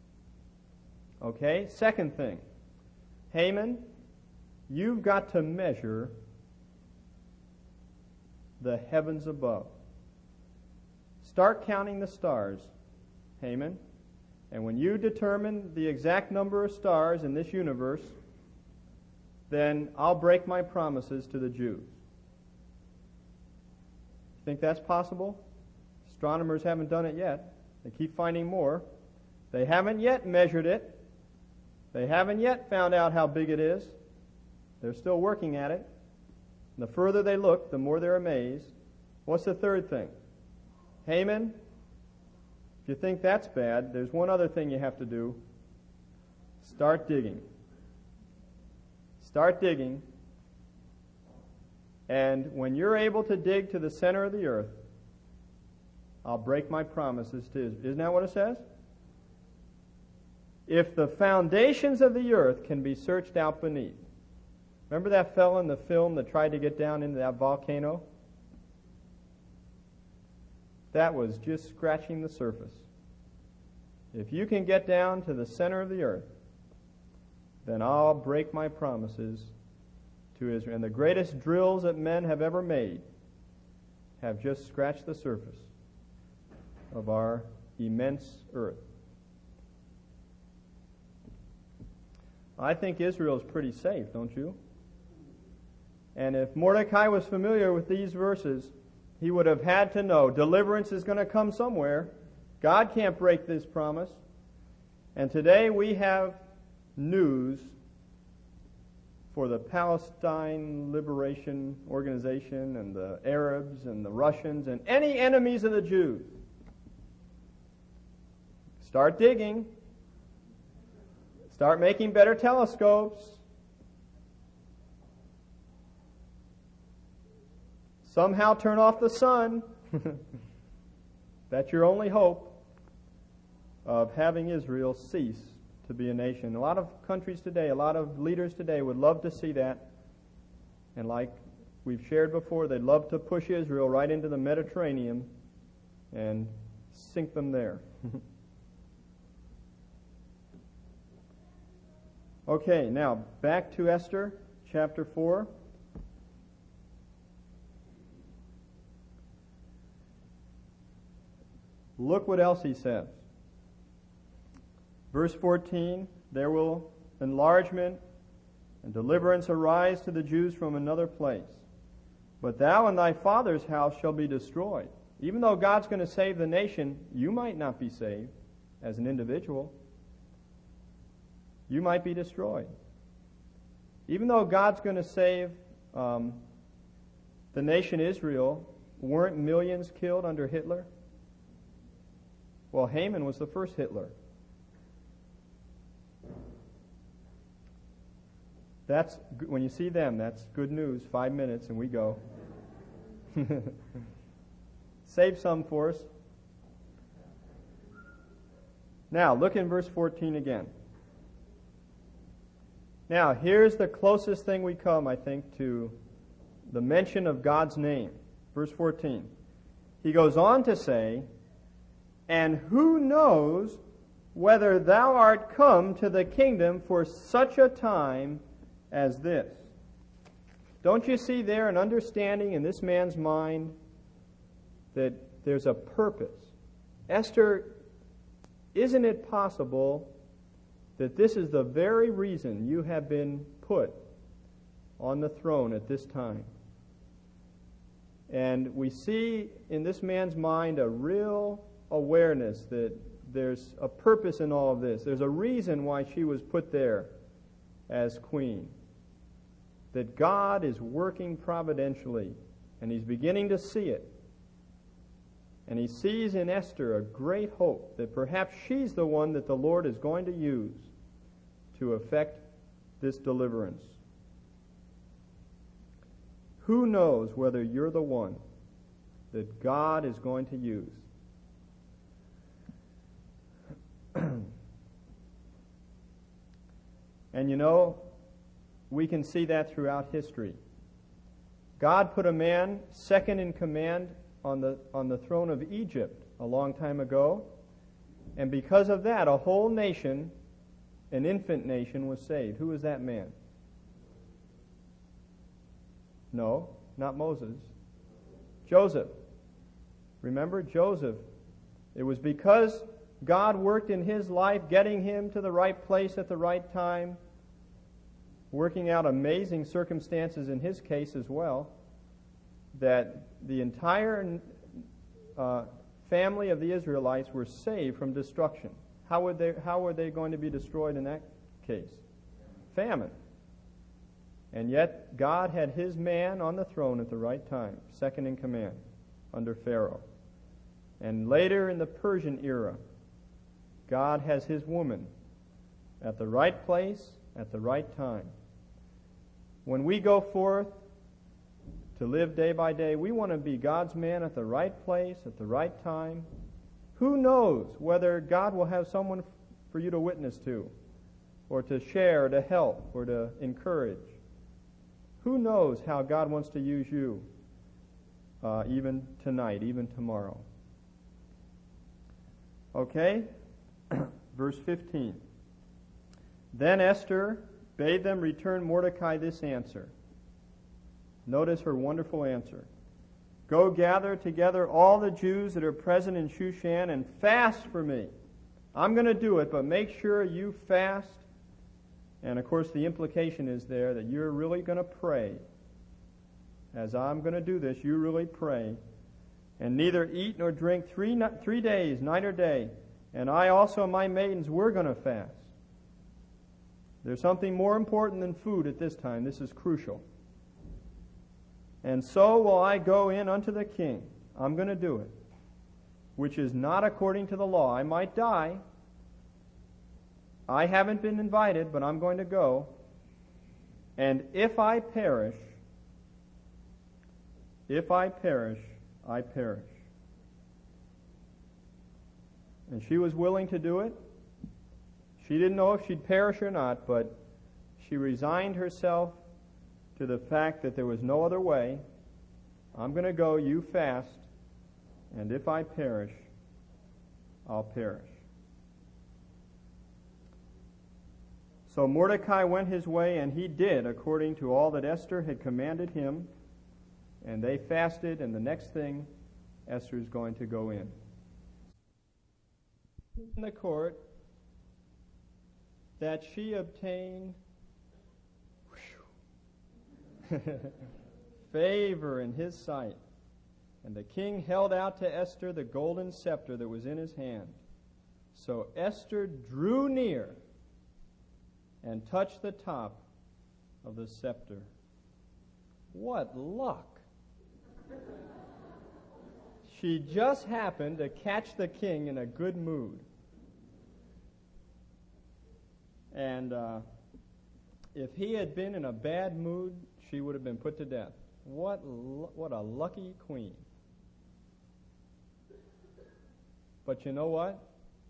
Okay, second thing. Haman, you've got to measure the heavens above. Start counting the stars, Haman, and when you determine the exact number of stars in this universe, then I'll break my promises to the Jews. Think that's possible? Astronomers haven't done it yet. They keep finding more. They haven't yet measured it. They haven't yet found out how big it is. They're still working at it. And the further they look, the more they're amazed. What's the third thing? Haman, if you think that's bad, there's one other thing you have to do. Start digging. Start digging. And when you're able to dig to the center of the earth, I'll break my promises to Israel. Isn't that what it says? If the foundations of the earth can be searched out beneath. Remember that fellow in the film that tried to get down into that volcano? That was just scratching the surface. If you can get down to the center of the earth, then I'll break my promises to Israel. And the greatest drills that men have ever made have just scratched the surface of our immense earth. I think Israel is pretty safe, don't you? And if Mordecai was familiar with these verses, he would have had to know deliverance is going to come somewhere. God can't break this promise. And today we have news for the Palestine Liberation Organization and the Arabs and the Russians and any enemies of the Jews. Start digging. Start making better telescopes. Somehow turn off the sun. That's your only hope of having Israel cease to be a nation. A lot of countries today, a lot of leaders today would love to see that. And like we've shared before, they'd love to push Israel right into the Mediterranean and sink them there. Okay, now back to Esther, chapter 4. Look what else he says. Verse 14, there will enlargement and deliverance arise to the Jews from another place. But thou and thy father's house shall be destroyed. Even though God's going to save the nation, you might not be saved as an individual. You might be destroyed. Even though God's going to save the nation Israel, weren't millions killed under Hitler? Well, Haman was the first Hitler. That's when you see them, that's good news. 5 minutes and we go. Save some for us. Now, look in verse 14 again. Now, here's the closest thing we come, I think, to the mention of God's name. Verse 14. He goes on to say, and who knows whether thou art come to the kingdom for such a time as this? Don't you see there an understanding in this man's mind that there's a purpose? Esther, isn't it possible that this is the very reason you have been put on the throne at this time? And we see in this man's mind a real awareness that there's a purpose in all of this. There's a reason why she was put there as queen. That God is working providentially, and he's beginning to see it. And he sees in Esther a great hope that perhaps she's the one that the Lord is going to use to effect this deliverance. Who knows whether you're the one that God is going to use? And you know, we can see that throughout history. God put a man second in command on the throne of Egypt a long time ago, and because of that, a whole nation, an infant nation, was saved. Who was that man? No, not Moses. Joseph. Remember, Joseph. It was because God worked in his life, getting him to the right place at the right time, working out amazing circumstances in his case as well, that the entire family of the Israelites were saved from destruction. How were they going to be destroyed in that case? Famine. And yet God had his man on the throne at the right time, second in command, under Pharaoh. And later in the Persian era, God has his woman at the right place, at the right time. When we go forth to live day by day, we want to be God's man at the right place, at the right time. Who knows whether God will have someone for you to witness to, or to share, or to help, or to encourage. Who knows how God wants to use you, even tonight, even tomorrow. Okay? Verse 15. Then Esther bade them return Mordecai this answer. Notice her wonderful answer. Go gather together all the Jews that are present in Shushan and fast for me. I'm going to do it, but make sure you fast. And of course the implication is there that you're really going to pray. As I'm going to do this, you really pray. And neither eat nor drink 3 days, night or day. And I also and my maidens, we're going to fast. There's something more important than food at this time. This is crucial. And so will I go in unto the king. I'm going to do it. Which is not according to the law. I might die. I haven't been invited, but I'm going to go. And if I perish, I perish. And she was willing to do it. She didn't know if she'd perish or not, but she resigned herself to the fact that there was no other way. I'm going to go, you fast, and if I perish, I'll perish. So Mordecai went his way, and he did according to all that Esther had commanded him, and they fasted, and the next thing, Esther's going to go in the court that she obtained favor in his sight. And the king held out to Esther the golden scepter that was in his hand. So Esther drew near and touched the top of the scepter. What luck! She just happened to catch the king in a good mood. And if he had been in a bad mood, she would have been put to death. What a lucky queen. But you know what?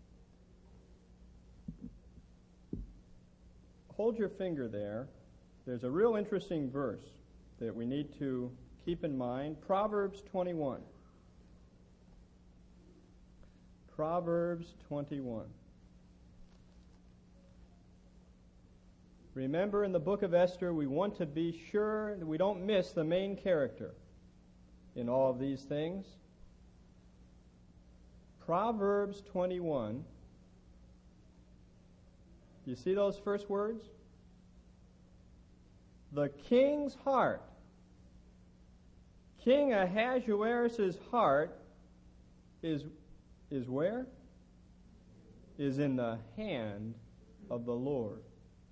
Hold your finger there. There's a real interesting verse that we need to keep in mind. Proverbs 21. Proverbs 21. Remember, in the book of Esther, we want to be sure that we don't miss the main character in all of these things. Proverbs 21. You see those first words? The king's heart. King Ahasuerus' heart is where? Is in the hand of the Lord,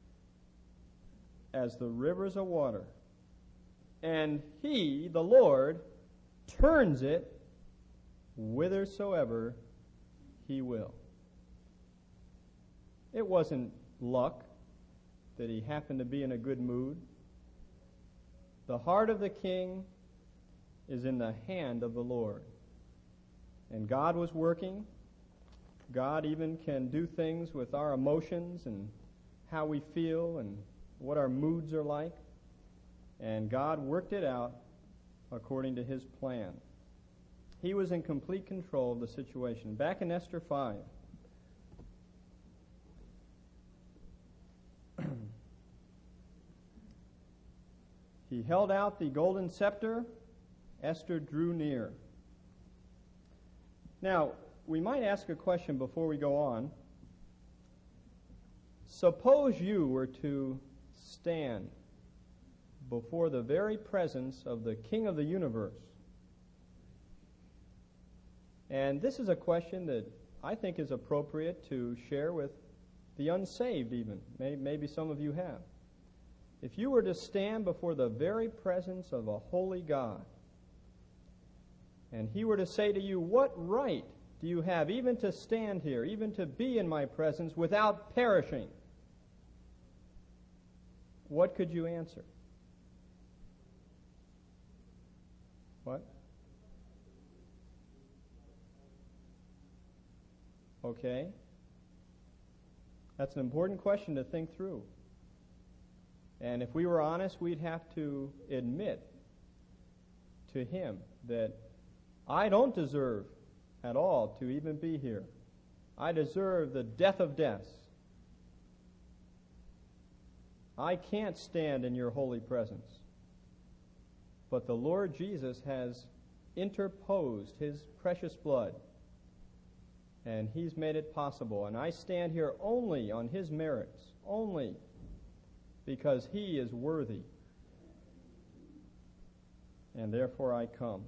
as the rivers of water. And he, the Lord, turns it whithersoever he will. It wasn't luck that he happened to be in a good mood. The heart of the king is in the hand of the Lord. And God was working. God even can do things with our emotions and how we feel and what our moods are like. And God worked it out according to his plan. He was in complete control of the situation. Back in Esther 5. He held out the golden scepter. Esther drew near. Now, we might ask a question before we go on. Suppose you were to stand before the very presence of the King of the universe. And this is a question that I think is appropriate to share with the unsaved even. Maybe some of you have. If you were to stand before the very presence of a holy God, and He were to say to you, what right do you have even to stand here, even to be in my presence without perishing? What could you answer? What? Okay. That's an important question to think through. And if we were honest, we'd have to admit to Him that I don't deserve at all to even be here. I deserve the death of deaths. I can't stand in your holy presence. But the Lord Jesus has interposed His precious blood, and He's made it possible. And I stand here only on His merits, only because He is worthy. And therefore I come.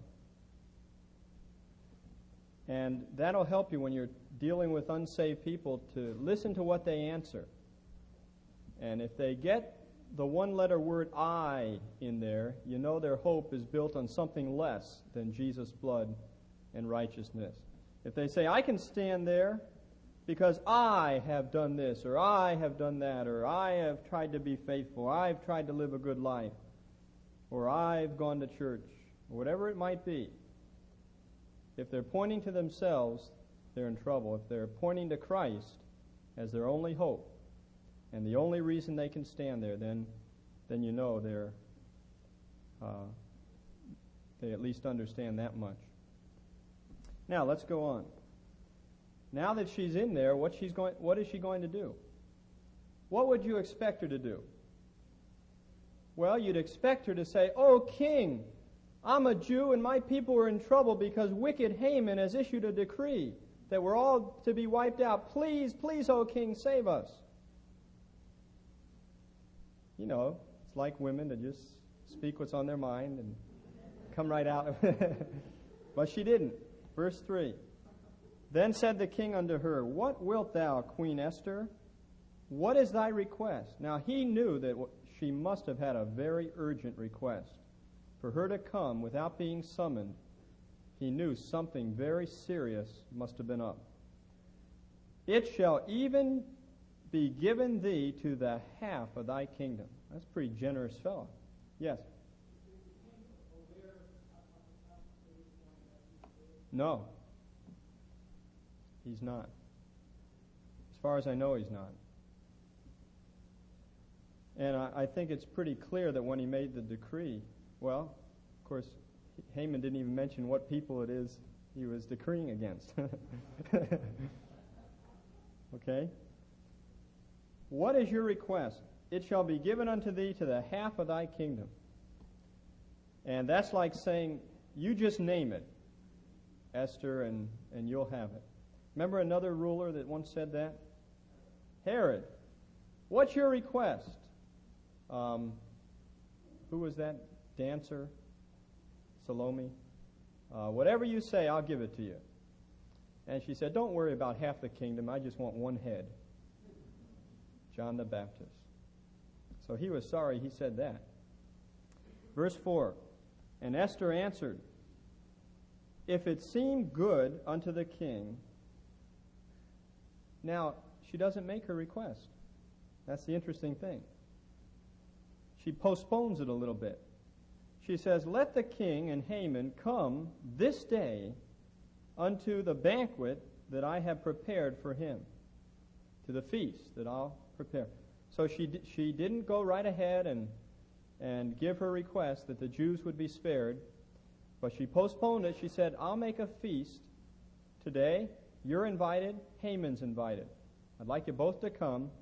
And that'll help you when you're dealing with unsaved people to listen to what they answer. And if they get the one-letter word I in there, you know their hope is built on something less than Jesus' blood and righteousness. If they say, I can stand there because I have done this, or I have done that, or I have tried to be faithful, I've tried to live a good life, or I've gone to church, or whatever it might be, if they're pointing to themselves, they're in trouble. If they're pointing to Christ as their only hope and the only reason they can stand there, then you know they at least understand that much. Now, let's go on. Now that she's in there, what is she going to do? What would you expect her to do? Well, you'd expect her to say, "Oh, King, I'm a Jew and my people are in trouble because wicked Haman has issued a decree that we're all to be wiped out. Please, please, O King, save us." You know, it's like women that just speak what's on their mind and come right out. But she didn't. Verse 3. Then said the king unto her, What wilt thou, Queen Esther? What is thy request? Now he knew that she must have had a very urgent request. For her to come without being summoned, he knew something very serious must have been up. It shall even be given thee to the half of thy kingdom. That's a pretty generous fellow. Yes? No. He's not. As far as I know, he's not. And I think it's pretty clear that when he made the decree, well, of course, Haman didn't even mention what people it is he was decreeing against. Okay? What is your request? It shall be given unto thee to the half of thy kingdom. And that's like saying, you just name it, Esther, and you'll have it. Remember another ruler that once said that? Herod. What's your request? Who was that dancer? Salome. Whatever you say, I'll give it to you. And she said, don't worry about half the kingdom. I just want one head. John the Baptist. So he was sorry he said that. Verse 4. And Esther answered, If it seem good unto the king. Now, she doesn't make her request. That's the interesting thing. She postpones it a little bit. She says, Let the king and Haman come this day unto the banquet that I have prepared for him, to the feast that I'll prepare. So she didn't go right ahead and give her request that the Jews would be spared. But she postponed it. She said, I'll make a feast today. You're invited. Haman's invited. I'd like you both to come.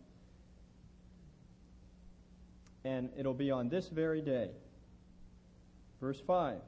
And it'll be on this very day. Verse 5.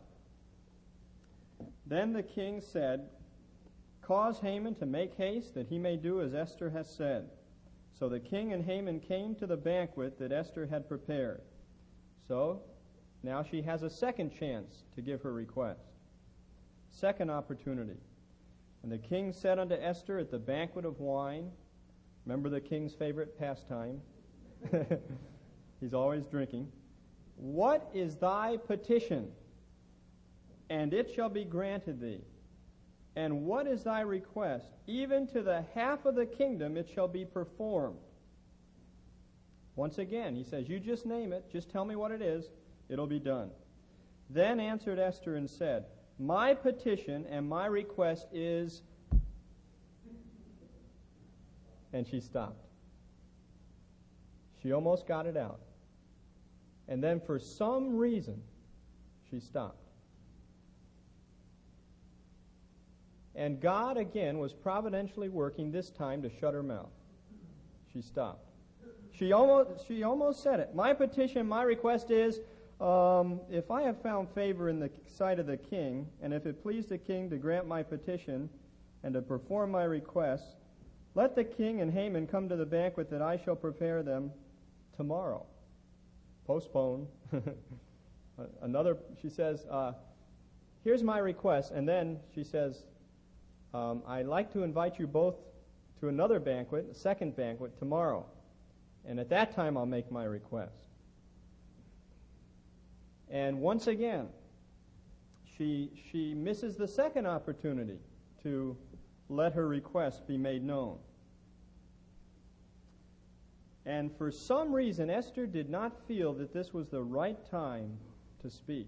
Then the king said, cause Haman to make haste, that he may do as Esther has said. So the king and Haman came to the banquet that Esther had prepared. So now she has a second chance to give her request. Second opportunity. And the king said unto Esther at the banquet of wine, remember the king's favorite pastime? He's always drinking. What is thy petition? And it shall be granted thee. And what is thy request? Even to the half of the kingdom it shall be performed. Once again, he says, you just name it, just tell me what it is, it'll be done. Then answered Esther and said, my petition and my request is... And she stopped. She almost got it out. And then for some reason, she stopped. And God, again, was providentially working this time to shut her mouth. She stopped. She almost said it. My petition, my request is, if I have found favor in the sight of the king, and if it please the king to grant my petition and to perform my request, let the king and Haman come to the banquet that I shall prepare them tomorrow. Postpone. She says, here's my request. And then she says, I'd like to invite you both to another banquet, a second banquet, tomorrow. And at that time, I'll make my request. And once again, she misses the second opportunity to let her request be made known. And for some reason, Esther did not feel that this was the right time to speak.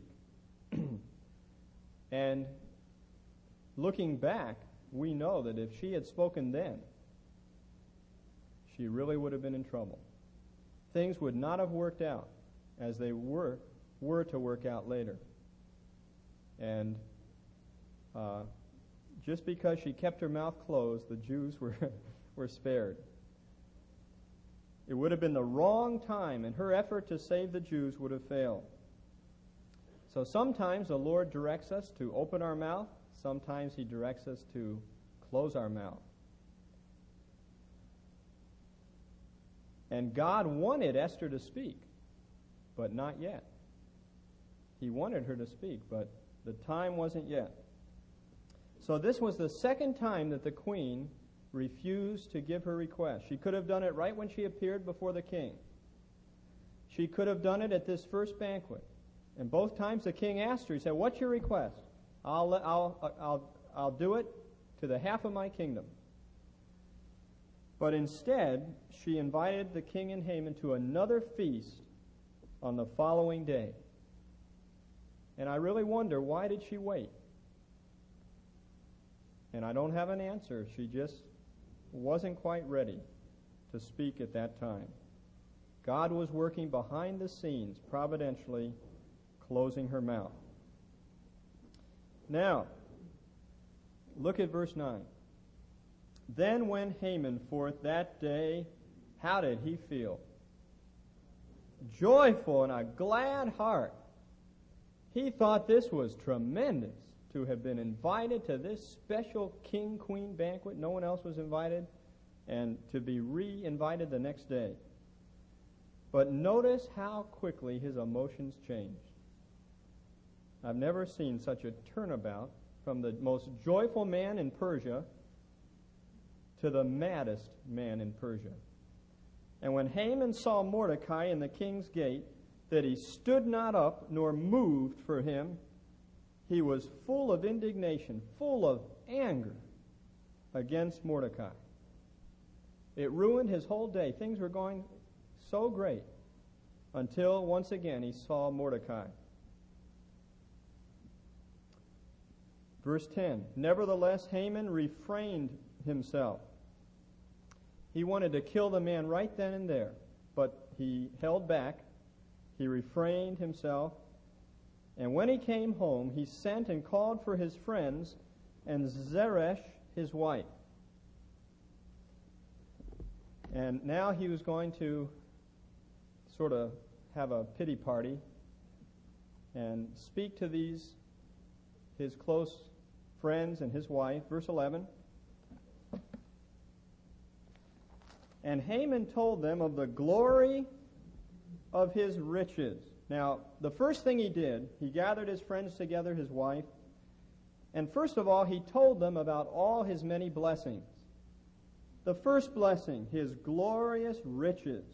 And looking back, we know that if she had spoken then, she really would have been in trouble. Things would not have worked out as they were to work out later. And just because she kept her mouth closed, the Jews were spared. It would have been the wrong time, and her effort to save the Jews would have failed. So sometimes the Lord directs us to open our mouth. Sometimes He directs us to close our mouth. And God wanted Esther to speak, but not yet. He wanted her to speak, but the time wasn't yet. So this was the second time that the queen refused to give her request. She could have done it right when she appeared before the king. She could have done it at this first banquet. And both times the king asked her, he said, what's your request? I'll do it to the half of my kingdom. But instead, she invited the king and Haman to another feast on the following day. And I really wonder, why did she wait? And I don't have an answer. She just wasn't quite ready to speak at that time. God was working behind the scenes, providentially closing her mouth. Now, look at verse 9. Then went Haman forth that day. How did he feel? Joyful and a glad heart. He thought this was tremendous to have been invited to this special king-queen banquet. No one else was invited, and to be re-invited the next day. But notice how quickly his emotions changed. I've never seen such a turnabout from the most joyful man in Persia to the maddest man in Persia. And when Haman saw Mordecai in the king's gate, that he stood not up nor moved for him, he was full of indignation, full of anger against Mordecai. It ruined his whole day. Things were going so great until once again he saw Mordecai. Verse 10, nevertheless Haman refrained himself. He wanted to kill the man right then and there, but he held back. He refrained himself. And when he came home, he sent and called for his friends and Zeresh his wife. And now he was going to sort of have a pity party and speak to these, his close friends and his wife. Verse 11. And Haman told them of the glory of his riches. Now, the first thing he did, he gathered his friends together, his wife, and first of all, he told them about all his many blessings. The first blessing, his glorious riches,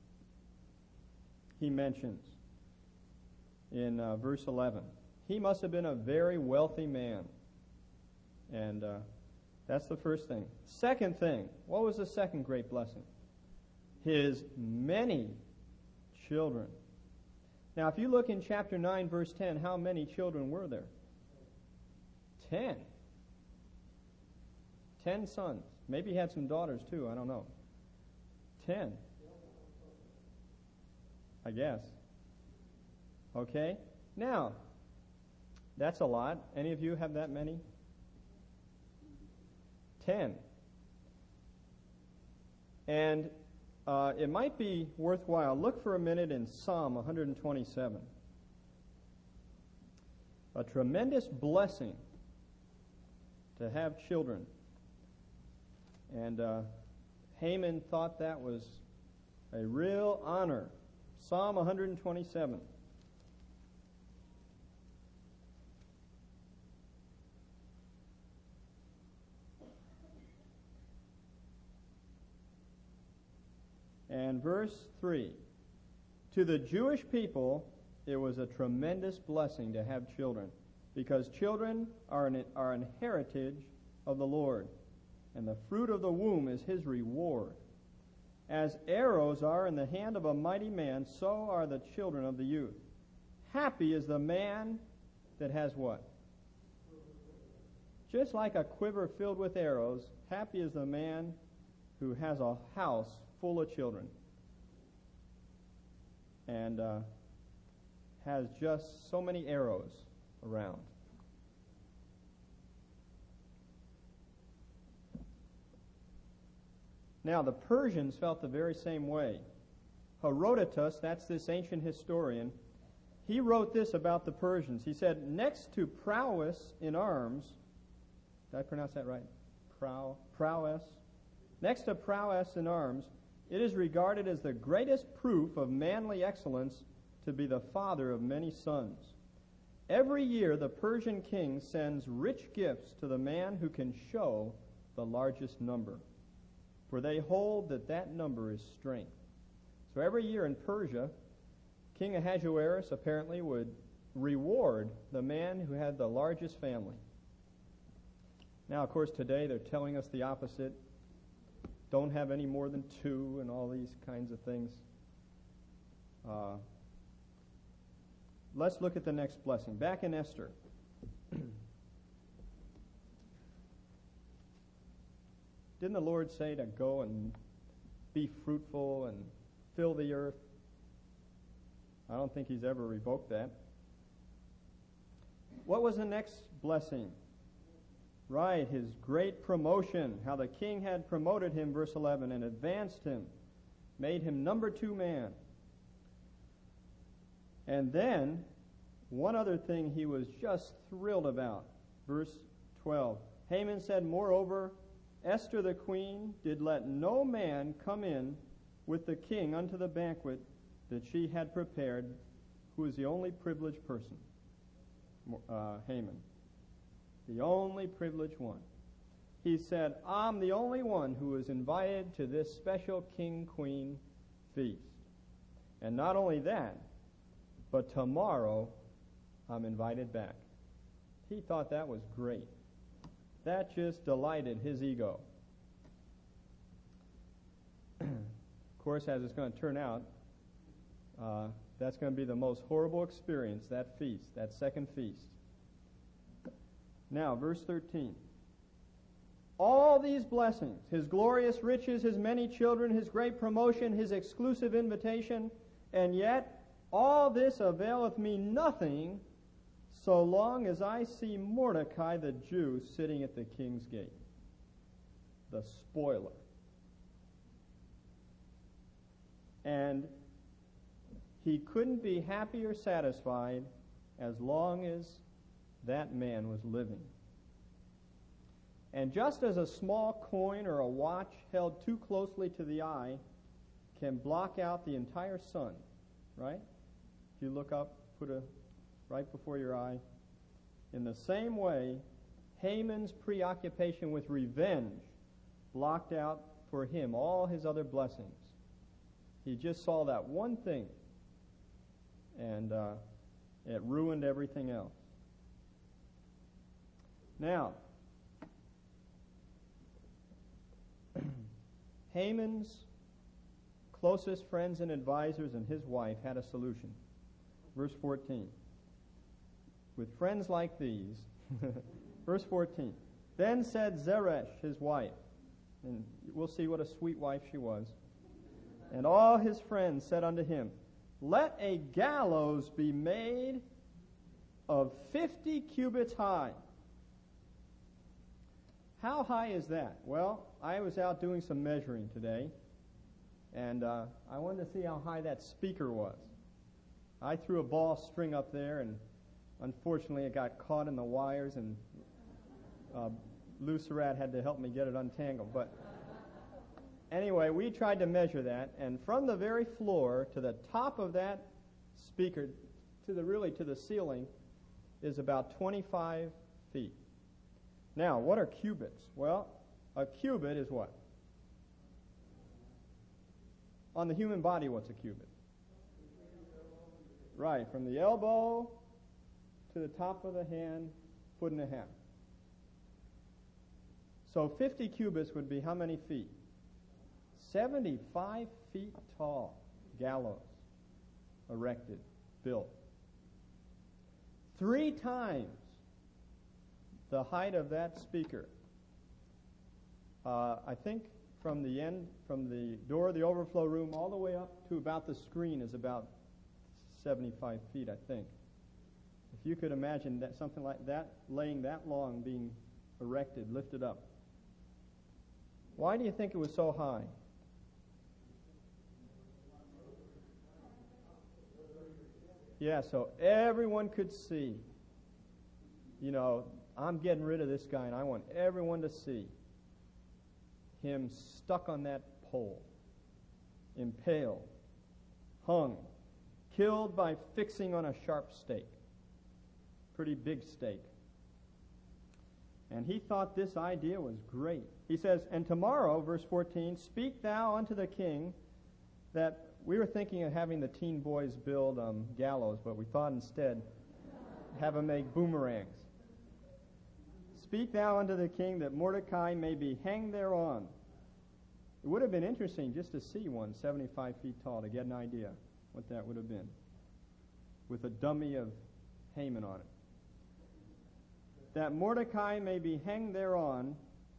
he mentions in verse 11. He must have been a very wealthy man. And that's the first thing. Second thing, what was the second great blessing? His many children. Now, if you look in chapter 9, verse 10, how many children were there? 10. 10 sons. Maybe he had some daughters too, I don't know. 10. I guess. Okay? Now, that's a lot. Any of you have that many? 10. And it might be worthwhile. Look for a minute in Psalm 127. A tremendous blessing to have children. And Haman thought that was a real honor. Psalm 127. And verse 3, to the Jewish people, it was a tremendous blessing to have children, because children are an heritage of the Lord, and the fruit of the womb is his reward. As arrows are in the hand of a mighty man, so are the children of the youth. Happy is the man that has what? Just like a quiver filled with arrows, happy is the man who has a house full of children and has just so many arrows around. Now, the Persians felt the very same way. Herodotus, that's this ancient historian, he wrote this about the Persians. He said, next to prowess in arms, did I pronounce that right? Prowess? Next to prowess in arms, it is regarded as the greatest proof of manly excellence to be the father of many sons. Every year the Persian king sends rich gifts to the man who can show the largest number, for they hold that that number is strength. So every year in Persia, King Ahasuerus apparently would reward the man who had the largest family. Now, of course, today they're telling us the opposite. Don't have any more than 2 and all these kinds of things. Let's look at the next blessing. Back in Esther. Didn't the Lord say to go and be fruitful and fill the earth? I don't think he's ever revoked that. What was the next blessing? Right, his great promotion, how the king had promoted him, verse 11, and advanced him, made him number 2 man. And then, one other thing he was just thrilled about, verse 12. Haman said, moreover, Esther the queen did let no man come in with the king unto the banquet that she had prepared, who is the only privileged person, Haman. The only privileged one. He said, I'm the only one who is invited to this special king-queen feast. And not only that, but tomorrow I'm invited back. He thought that was great. That just delighted his ego. Of course, as it's going to turn out, that's going to be the most horrible experience, that feast, that second feast. Now, verse 13. All these blessings, his glorious riches, his many children, his great promotion, his exclusive invitation, and yet all this availeth me nothing, so long as I see Mordecai the Jew sitting at the king's gate. The spoiler. And he couldn't be happy or satisfied as long as that man was living. And just as a small coin or a watch held too closely to the eye can block out the entire sun, right? If you look up, put it right before your eye. In the same way, Haman's preoccupation with revenge blocked out for him all his other blessings. He just saw that one thing, and it ruined everything else. Now, Haman's closest friends and advisors and his wife had a solution. Verse 14. With friends like these, verse 14, then said Zeresh, his wife, and we'll see what a sweet wife she was, and all his friends said unto him, let a gallows be made of 50 cubits high. How high is that? Well, I was out doing some measuring today, and I wanted to see how high that speaker was. I threw a ball string up there, and unfortunately it got caught in the wires, and Lou Surratt had to help me get it untangled. But anyway, we tried to measure that, and from the very floor to the top of that speaker, to the ceiling, is about 25 feet. Now, what are cubits? Well, a cubit is what? On the human body, what's a cubit? Right, from the elbow to the top of the hand, foot and a half. So 50 cubits would be how many feet? 75 feet tall, gallows, erected, built. 3 times the height of that speaker. I think from the door of the overflow room all the way up to about the screen is about 75 feet, I think. If you could imagine that something like that, laying that long, being erected, lifted up. Why do you think it was so high? Yeah, so everyone could see. You know, I'm getting rid of this guy, and I want everyone to see him stuck on that pole, impaled, hung, killed by fixing on a sharp stake. Pretty big stake. And he thought this idea was great. He says, and tomorrow, verse 14, speak thou unto the king that we were thinking of having the teen boys build gallows, but we thought instead have them make boomerangs. Speak thou unto the king that Mordecai may be hanged thereon. It would have been interesting just to see one 75 feet tall to get an idea what that would have been, with a dummy of Haman on it. That Mordecai may be hanged thereon,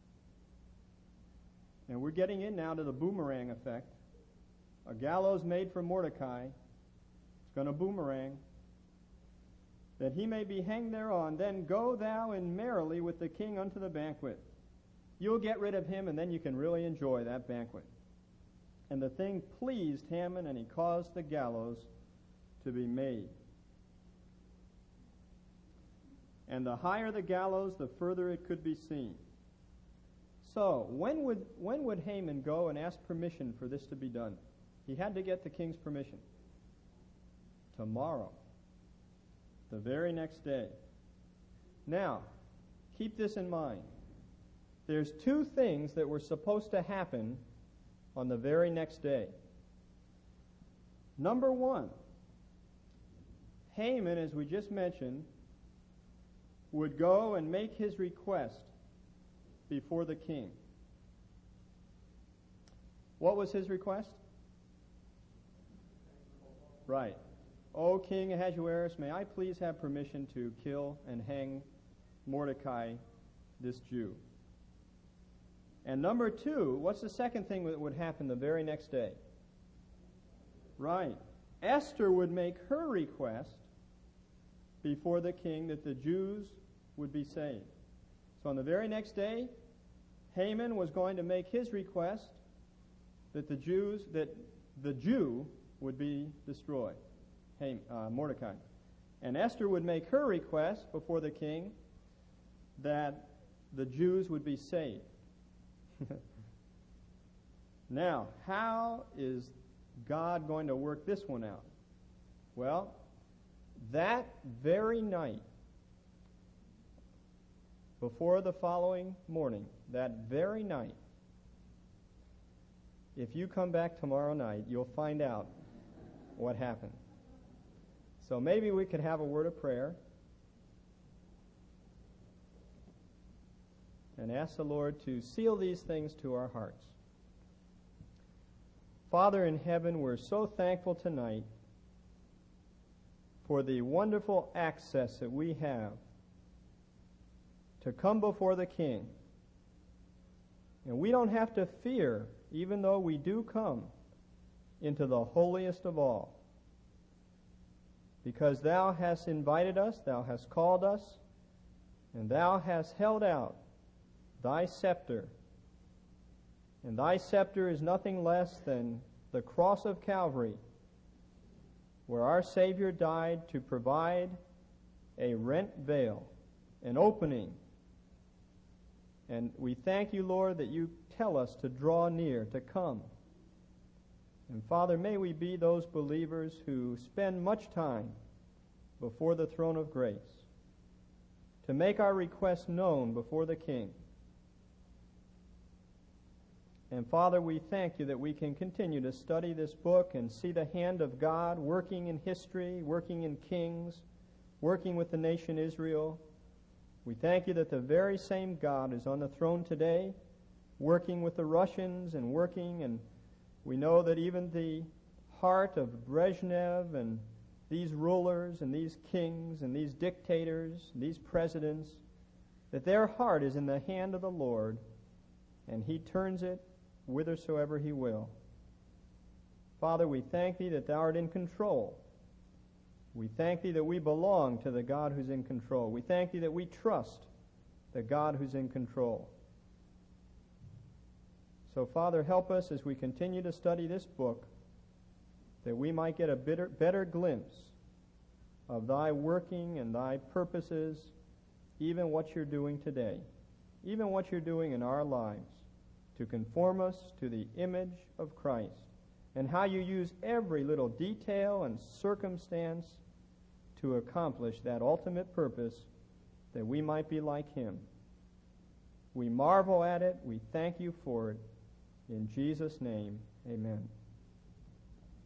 and we're getting in now to the boomerang effect. A gallows made for Mordecai. It's going to boomerang. That he may be hanged thereon, then go thou in merrily with the king unto the banquet. You'll get rid of him, and then you can really enjoy that banquet. And the thing pleased Haman, and he caused the gallows to be made. And the higher the gallows, the further it could be seen. So, when would Haman go and ask permission for this to be done? He had to get the king's permission. Tomorrow. The very next day. Now, keep this in mind. There's 2 things that were supposed to happen on the very next day. Number 1, Haman, as we just mentioned, would go and make his request before the king. What was his request? Right. O King Ahasuerus, may I please have permission to kill and hang Mordecai, this Jew? And number 2, what's the second thing that would happen the very next day? Right. Esther would make her request before the king that the Jews would be saved. So on the very next day, Haman was going to make his request that the Jew would be destroyed, Mordecai. And Esther would make her request before the king that the Jews would be saved. Now, how is God going to work this one out? Well, that very night, before the following morning, that very night, if you come back tomorrow night, you'll find out what happened. So maybe we could have a word of prayer and ask the Lord to seal these things to our hearts. Father in heaven, we're so thankful tonight for the wonderful access that we have to come before the King. And we don't have to fear, even though we do come into the holiest of all, because Thou hast invited us, Thou hast called us, and Thou hast held out Thy scepter. And Thy scepter is nothing less than the cross of Calvary, where our Savior died to provide a rent veil, an opening. And we thank You, Lord, that You tell us to draw near, to come. And Father, may we be those believers who spend much time before the throne of grace to make our requests known before the King. And Father, we thank You that we can continue to study this book and see the hand of God working in history, working in kings, working with the nation Israel. We thank You that the very same God is on the throne today, working with the Russians and we know that even the heart of Brezhnev and these rulers and these kings and these dictators, and these presidents, that their heart is in the hand of the Lord, and He turns it whithersoever He will. Father, we thank Thee that Thou art in control. We thank Thee that we belong to the God who's in control. We thank Thee that we trust the God who's in control. So, Father, help us as we continue to study this book, that we might get a better glimpse of Thy working and Thy purposes, even what You're doing today, even what You're doing in our lives, to conform us to the image of Christ, and how You use every little detail and circumstance to accomplish that ultimate purpose, that we might be like Him. We marvel at it. We thank You for it. In Jesus' name, amen.